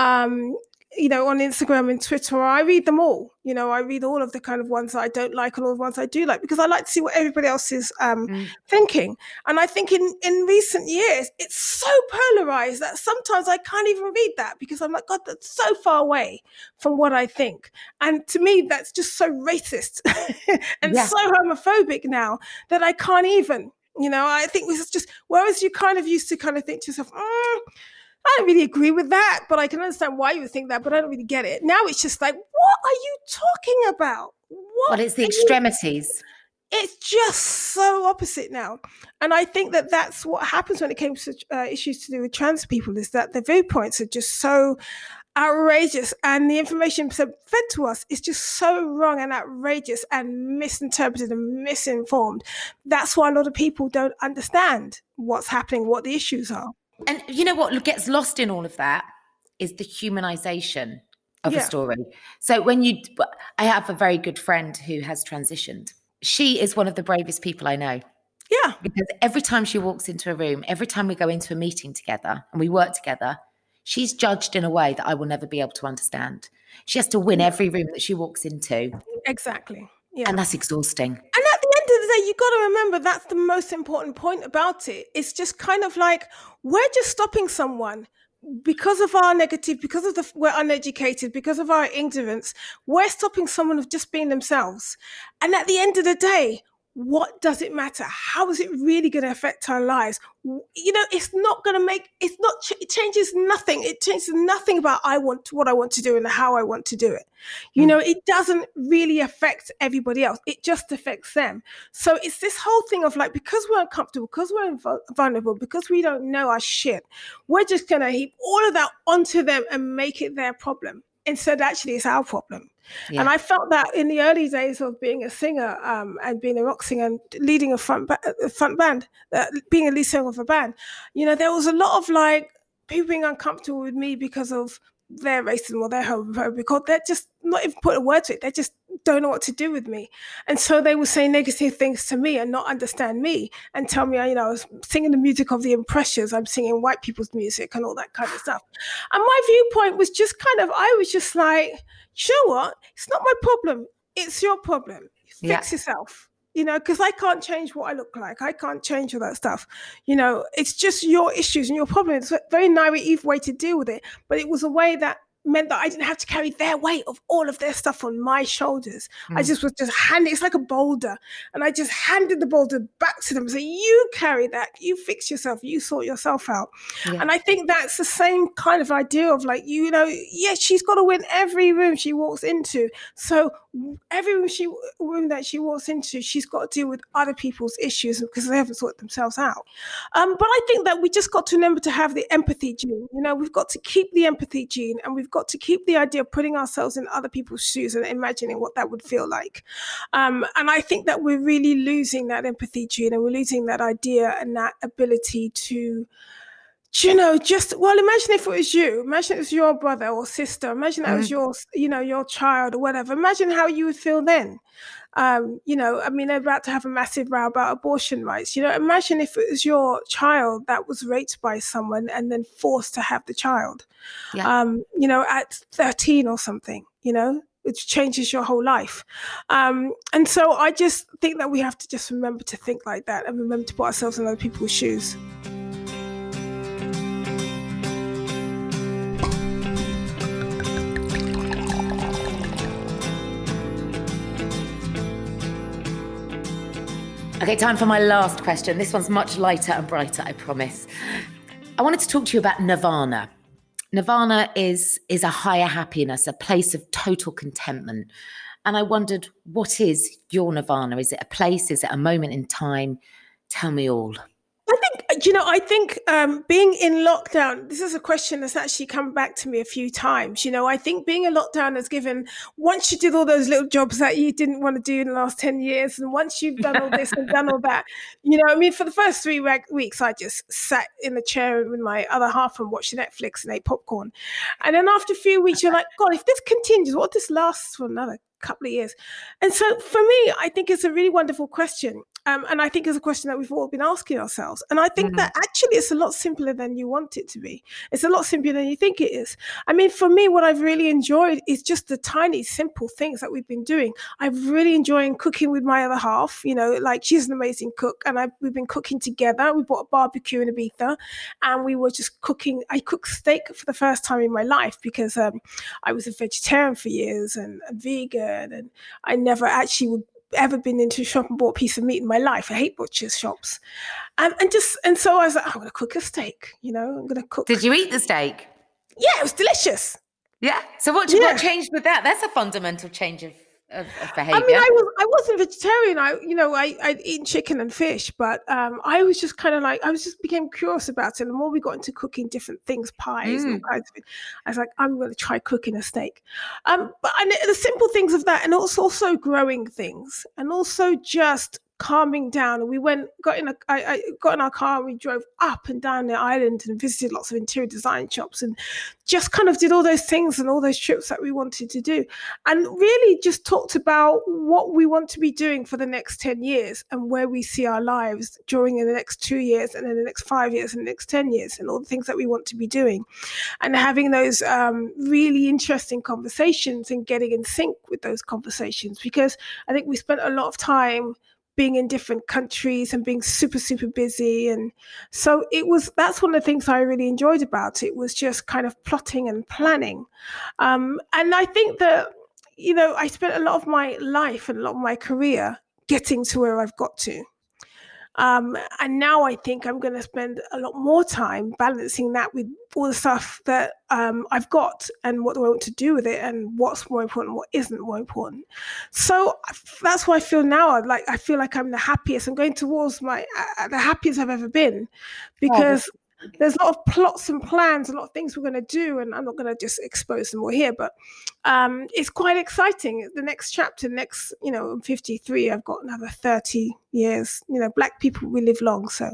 on Instagram and Twitter. I read them all. I read all of the kind of ones that I don't like and all the ones I do like, because I like to see what everybody else is thinking. And I think in recent years, it's so polarized that sometimes I can't even read that because I'm like, God, that's so far away from what I think. And to me, that's just so racist and so homophobic now that I can't even, I think this is just, whereas you kind of used to kind of think to yourself, I don't really agree with that, but I can understand why you would think that, but I don't really get it. Now it's just like, what are you talking about? Well, it's the extremities. It's just so opposite now. And I think that that's what happens when it comes to issues to do with trans people, is that the viewpoints are just so outrageous, and the information fed to us is just so wrong and outrageous and misinterpreted and misinformed. That's why a lot of people don't understand what's happening, what the issues are. And you know what gets lost in all of that is the humanization of a story. So I have a very good friend who has transitioned. She is one of the bravest people I know. Yeah. Because every time she walks into a room, every time we go into a meeting together and we work together, she's judged in a way that I will never be able to understand. She has to win every room that she walks into. Exactly. Yeah. And that's exhausting. And at the end of the day, you got to remember that's the most important point about it. It's just kind of like, we're just stopping someone because of our negative, because of we're uneducated, because of our ignorance. We're stopping someone of just being themselves. And at the end of the day, what does it matter? How is it really going to affect our lives? It's not going to it changes nothing. It changes nothing about what I want to do and how I want to do it. It doesn't really affect everybody else. It just affects them. So it's this whole thing of like, because we're uncomfortable, because we're vulnerable, because we don't know our shit, we're just going to heap all of that onto them and make it their problem. Instead, actually, it's our problem. Yeah. And I felt that in the early days of being a singer and being a rock singer and leading a front band, being a lead singer of a band, there was a lot of like people being uncomfortable with me because of their racism or their homophobic, or they're just not even put a word to it. They just don't know what to do with me. And so they would say negative things to me and not understand me and tell me, I was singing the music of the Impressions. I'm singing white people's music and all that kind of stuff. And my viewpoint was just I was just like, you know what? It's not my problem. It's your problem. Fix yourself. Because I can't change what I look like. I can't change all that stuff. It's just your issues and your problem. It's a very naive way to deal with it. But it was a way that meant that I didn't have to carry their weight of all of their stuff on my shoulders. I just was handing, it's like a boulder. And I just handed the boulder back to them and said, you carry that, you fix yourself, you sort yourself out. Yeah. And I think that's the same kind of idea of like, she's got to win every room she walks into. So every room that she walks into, she's got to deal with other people's issues because they haven't sorted themselves out. But I think that we just got to remember to have the empathy gene. We've got to keep the empathy gene, and we've got to keep the idea of putting ourselves in other people's shoes and imagining what that would feel like. And I think that we're really losing that empathy gene, and we're losing that idea and that ability to Do you know, imagine if it was you. Imagine it was your brother or sister. Imagine that was your child or whatever. Imagine how you would feel then. They're about to have a massive row about abortion rights. Imagine if it was your child that was raped by someone and then forced to have the child, at 13 or something, which changes your whole life. And so I just think that we have to just remember to think like that and remember to put ourselves in other people's shoes. Okay, time for my last question. This one's much lighter and brighter, I promise. I wanted to talk to you about nirvana. Nirvana is a higher happiness, a place of total contentment. And I wondered, what is your nirvana? Is it a place? Is it a moment in time? Tell me all. I think being in lockdown, this is a question that's actually come back to me a few times. I think being in lockdown has given, once you did all those little jobs that you didn't want to do in the last 10 years, and once you've done all this and done all that, for the first 3 weeks, I just sat in the chair with my other half and watched Netflix and ate popcorn. And then after a few weeks, you're like, God, if this continues, what if this lasts for another couple of years? And so for me, I think it's a really wonderful question. And I think it's a question that we've all been asking ourselves. And I think that actually it's a lot simpler than you want it to be. It's a lot simpler than you think it is. For me, what I've really enjoyed is just the tiny, simple things that we've been doing. I've really enjoyed cooking with my other half, she's an amazing cook, and we've been cooking together. We bought a barbecue in Ibiza, and we were just cooking. I cooked steak for the first time in my life because I was a vegetarian for years and vegan, and I never actually ever been into a shop and bought a piece of meat in my life. I hate butchers' shops. And so I was like, I'm going to cook a steak, I'm going to cook. Did you eat the steak? Yeah, it was delicious. Yeah. So what changed with that? That's a fundamental change of behavior. I wasn't vegetarian. I'd eaten chicken and fish, but I was just kind of became curious about it. The more we got into cooking different things, pies and all kinds of it, I was like, I'm going to try cooking a steak. But the simple things of that, and also growing things, and also just calming down. And we got in our car and we drove up and down the island and visited lots of interior design shops and just kind of did all those things and all those trips that we wanted to do, and really just talked about what we want to be doing for the next 10 years and where we see our lives during in the next 2 years and in the next 5 years and the next 10 years and all the things that we want to be doing, and having those really interesting conversations and getting in sync with those conversations, because I think we spent a lot of time being in different countries and being super, super busy. And so that's one of the things I really enjoyed about it, was just kind of plotting and planning. And I think that, I spent a lot of my life and a lot of my career getting to where I've got to. And now I think I'm going to spend a lot more time balancing that with all the stuff that I've got and what do I want to do with it and what's more important and what isn't more important. So that's why I feel now. I feel like I'm the happiest. I'm going towards the happiest I've ever been, because there's a lot of plots and plans, a lot of things we're going to do, and I'm not going to just expose them all here, but it's quite exciting. The next chapter, I'm 53, I've got another 30 years. Black people, we live long, so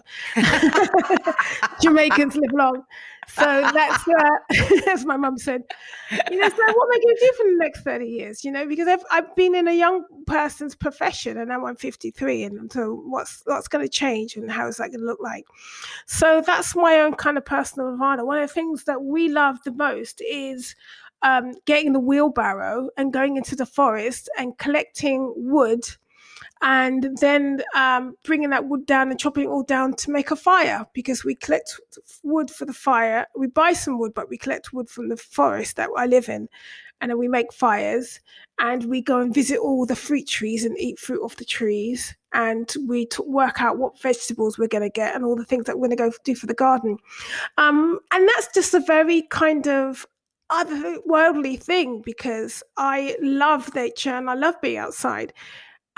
Jamaicans live long. So that's as my mum said, so what am I going to do for the next 30 years? Because I've been in a young person's profession, and now I'm 53, and so what's going to change, and how is that going to look like? So that's my own kind of personal nirvana. One of the things that we love the most is getting the wheelbarrow and going into the forest and collecting wood, and then bringing that wood down and chopping it all down to make a fire, because we collect wood for the fire. We buy some wood, but we collect wood from the forest that I live in, and then we make fires, and we go and visit all the fruit trees and eat fruit off the trees, and we work out what vegetables we're going to get and all the things that we're going to go do for the garden. And that's just a very kind of otherworldly thing, because I love nature and I love being outside.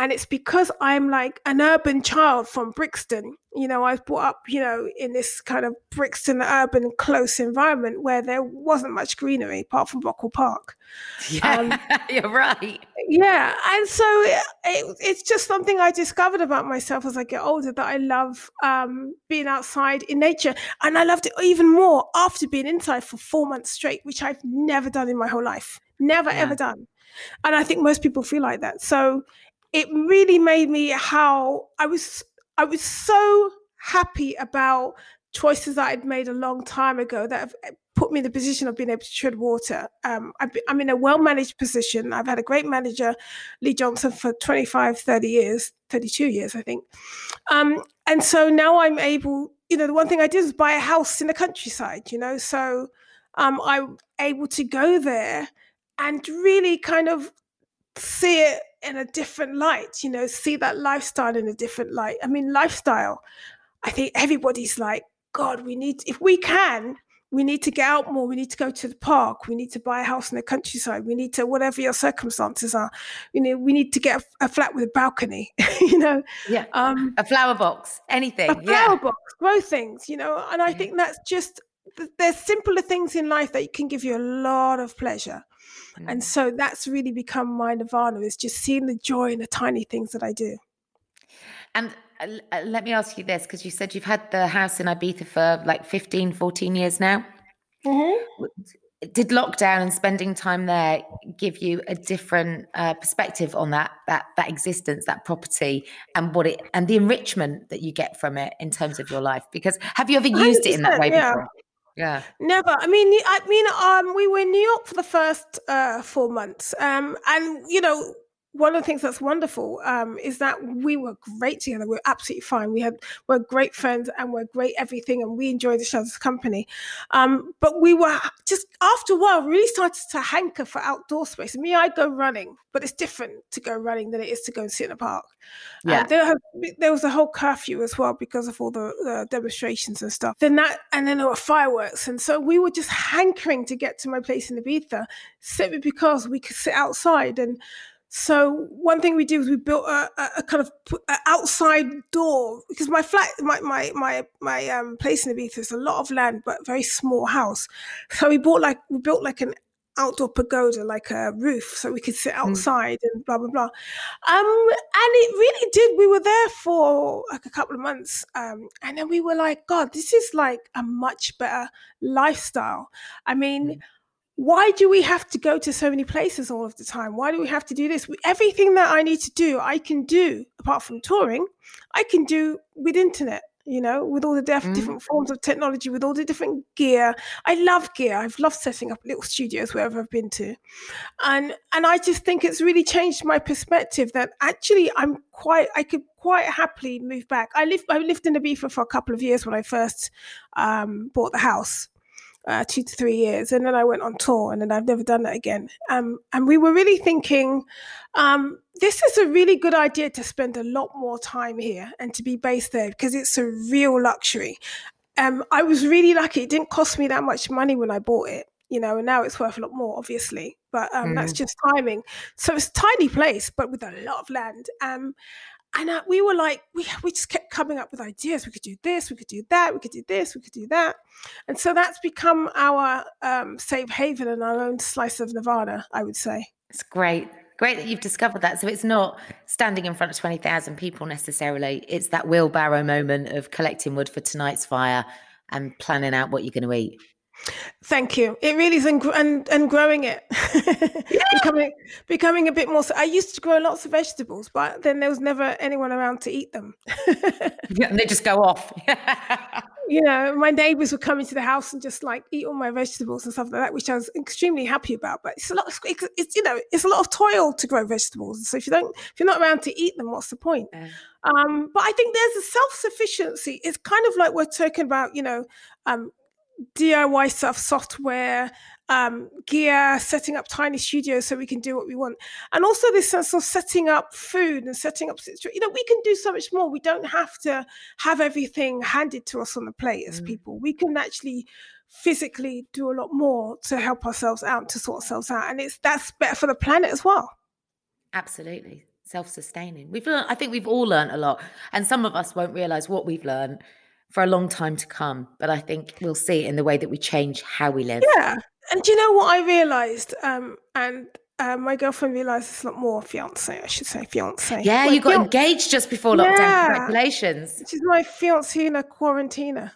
And it's because I'm like an urban child from Brixton. You know, I was brought up, you know, in this kind of Brixton urban close environment where there wasn't much greenery apart from Brockwell Park. Yeah, you're right. Yeah. And so it's just something I discovered about myself as I get older, that I love being outside in nature. And I loved it even more after being inside for 4 months straight, which I've never done in my whole life. Never, ever done. And I think most people feel like that. So it really made me how I was so happy about choices that I'd made a long time ago that have put me in the position of being able to tread water. I'm in a well-managed position. I've had a great manager, Lee Johnson, for 25, 30 years, 32 years, I think. And so now I'm able, you know, the one thing I did was buy a house in the countryside, you know, so I'm able to go there and really kind of see it in a different light, you know, see that lifestyle in a different light. I mean, lifestyle, I think everybody's like, God, we need to get out more. We need to go to the park. We need to buy a house in the countryside. We need to, whatever your circumstances are, you know, we need to get a flat with a balcony, you know. Yeah. A flower box, anything. A flower box, grow things, you know. And I think that's just, there's simpler things in life that can give you a lot of pleasure. And so that's really become my nirvana, is just seeing the joy in the tiny things that I do. And let me ask you this, because you said you've had the house in Ibiza for like 15, 14 years now. Mm-hmm. Did lockdown and spending time there give you a different perspective on that existence, that property, and and the enrichment that you get from it in terms of your life? Because have you ever used it in that way before? Yeah. Never. I mean, we were in New York for the first 4 months. And, you know, one of the things that's wonderful is that we were great together. We were absolutely fine. We're great friends and we're great everything, and we enjoyed each other's company. But we were just, after a while, really started to hanker for outdoor space. I go running, but it's different to go running than it is to go and sit in a park. Yeah. There was a whole curfew as well because of all the demonstrations and stuff. Then there were fireworks. And so we were just hankering to get to my place in Ibiza simply because we could sit outside. And so one thing we did was we built a kind of outside door, because my flat, my place in Ibiza is a lot of land, but a very small house. So we built like an outdoor pagoda, like a roof, so we could sit outside and blah, blah, blah. And it really did. We were there for like a couple of months. And then we were like, God, this is like a much better lifestyle. I mean, why do we have to go to so many places all of the time? Why do we have to do this? Everything that I need to do, I can do, apart from touring, I can do with internet, you know, with all the different forms of technology, with all the different gear. I love gear. I've loved setting up little studios wherever I've been to. And I just think it's really changed my perspective that actually I could quite happily move back. I lived in Ibiza for a couple of years when I first bought the house. 2 to 3 years, and then I went on tour, and then I've never done that again. And we were really thinking, this is a really good idea to spend a lot more time here and to be based there, because it's a real luxury. I was really lucky. It didn't cost me that much money when I bought it, you know, and now it's worth a lot more, obviously. But that's just timing. So it's a tiny place, but with a lot of land. And we were like, we just kept coming up with ideas. We could do this, we could do that, we could do this, we could do that. And so that's become our safe haven and our own slice of Nirvana, I would say. It's great. Great that you've discovered that. So it's not standing in front of 20,000 people necessarily. It's that wheelbarrow moment of collecting wood for tonight's fire and planning out what you're going to eat. Thank you. It really is, and growing it, becoming a bit more. I used to grow lots of vegetables, but then there was never anyone around to eat them. And they just go off. You know, my neighbours would come into the house and just like eat all my vegetables and stuff like that, which I was extremely happy about. But it's a lot. It's a lot of toil to grow vegetables. So if you're not around to eat them, what's the point? Yeah. But I think there's a self-sufficiency. It's kind of like we're talking about, you know, DIY stuff, software, gear, setting up tiny studios so we can do what we want. And also this sense of setting up food and setting up, you know, we can do so much more. We don't have to have everything handed to us on the plate as people. We can actually physically do a lot more to help ourselves out, to sort ourselves out. And that's better for the planet as well. Absolutely. self-sustaining. I think we've all learned a lot, and some of us won't realise what we've learned for a long time to come. But I think we'll see it in the way that we change how we live. Yeah. And do you know what I realised? My girlfriend realised it's not more fiance. Yeah, you got engaged just before lockdown. Yeah. Congratulations. She's my fiancina quarantina.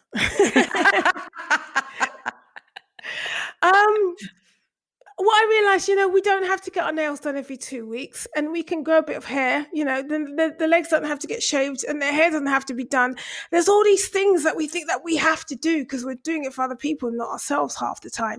What I realised, we don't have to get our nails done every 2 weeks, and we can grow a bit of hair. The legs don't have to get shaved, and their hair doesn't have to be done. There's all these things that we think that we have to do because we're doing it for other people, not ourselves half the time.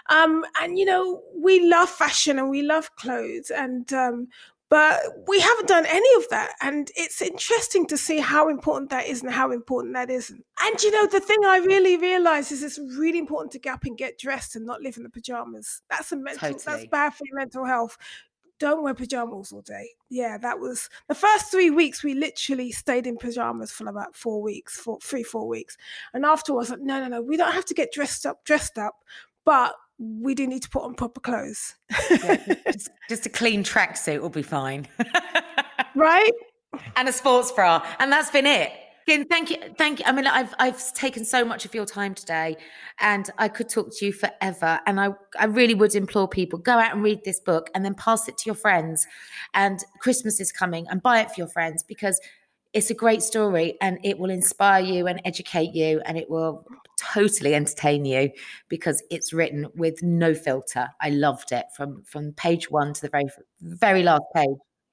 We love fashion and we love clothes, but we haven't done any of that. And it's interesting to see how important that is and how important that isn't. And, the thing I really realize is it's really important to get up and get dressed and not live in the pajamas. That's that's bad for your mental health. Don't wear pajamas all day. Yeah, that was the first 3 weeks. We literally stayed in pajamas for about 4 weeks. And afterwards, like, no, we don't have to get dressed up, but we do need to put on proper clothes. Yeah, just a clean tracksuit will be fine. Right? And a sports bra. And that's been it. Again, thank you. I mean, I've taken so much of your time today, and I could talk to you forever. And I really would implore people, go out and read this book and then pass it to your friends. And Christmas is coming, and buy it for your friends, because it's a great story and it will inspire you and educate you, and it will totally entertain you because it's written with no filter. I loved it from page 1 to the very, very last page.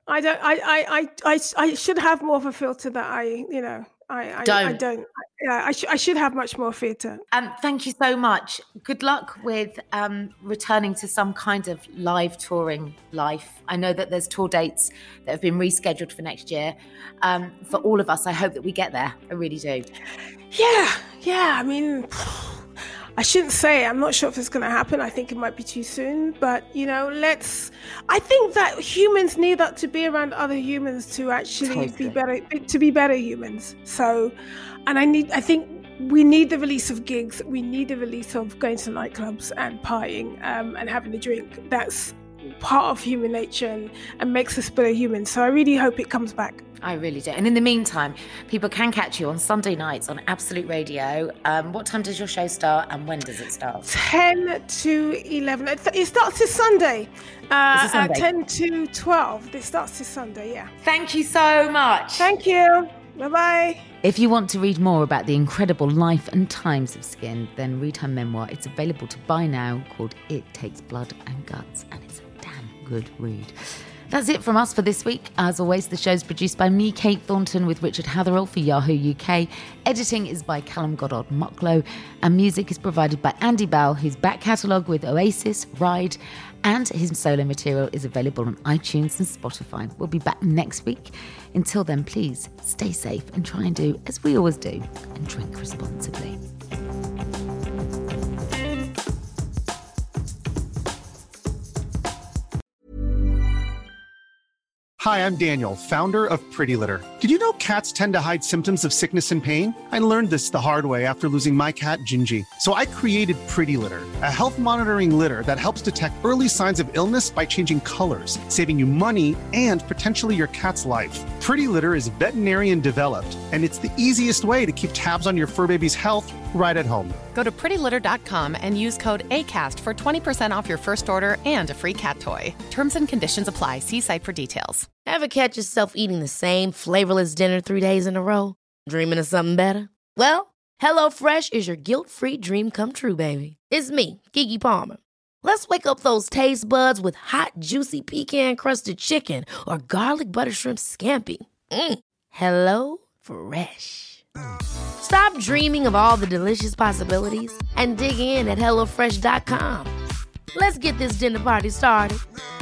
I should have more of a filter that I don't. I should have much more filter. Thank you so much. Good luck with returning to some kind of live touring life. I know that there's tour dates that have been rescheduled for next year. For all of us, I hope that we get there. I really do. Yeah. I mean, I shouldn't say. I'm not sure if it's going to happen. I think it might be too soon. But, I think that humans need that to be around other humans to actually be better humans. So, and I think we need the release of gigs. We need the release of going to nightclubs and partying and having a drink. That's part of human nature and makes us better humans. So I really hope it comes back. I really do. And in the meantime, people can catch you on Sunday nights on Absolute Radio. What time does your show start and when does it start? 10 to 11. It starts this Sunday. 10 to 12. It starts this Sunday, yeah. Thank you so much. Thank you. Bye-bye. If you want to read more about the incredible life and times of Skin, then read her memoir. It's available to buy now, called It Takes Blood and Guts, and it's a damn good read. That's it from us for this week. As always, the show's produced by me, Kate Thornton, with Richard Hatherall for Yahoo UK. Editing is by Callum Goddard-Mucklow, and music is provided by Andy Bell, whose back catalogue with Oasis, Ride, and his solo material is available on iTunes and Spotify. We'll be back next week. Until then, please stay safe and try and do as we always do, and drink responsibly. Hi, I'm Daniel, founder of Pretty Litter. Did you know cats tend to hide symptoms of sickness and pain? I learned this the hard way after losing my cat, Gingy. So I created Pretty Litter, a health monitoring litter that helps detect early signs of illness by changing colors, saving you money and potentially your cat's life. Pretty Litter is veterinarian developed, and it's the easiest way to keep tabs on your fur baby's health right at home. Go to prettylitter.com and use code ACAST for 20% off your first order and a free cat toy. Terms and conditions apply. See site for details. Ever catch yourself eating the same flavorless dinner 3 days in a row? Dreaming of something better? Well, HelloFresh is your guilt-free dream come true, baby. It's me, Keke Palmer. Let's wake up those taste buds with hot, juicy pecan-crusted chicken or garlic butter shrimp scampi. Hello Fresh. Stop dreaming of all the delicious possibilities and dig in at HelloFresh.com. Let's get this dinner party started.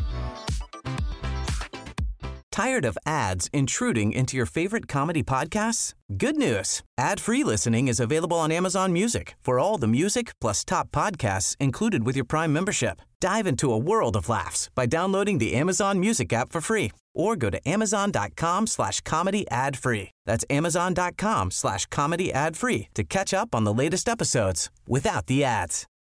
Tired of ads intruding into your favorite comedy podcasts? Good news. Ad-free listening is available on Amazon Music for all the music plus top podcasts included with your Prime membership. Dive into a world of laughs by downloading the Amazon Music app for free or go to amazon.com/comedy ad-free. That's amazon.com/comedy ad-free to catch up on the latest episodes without the ads.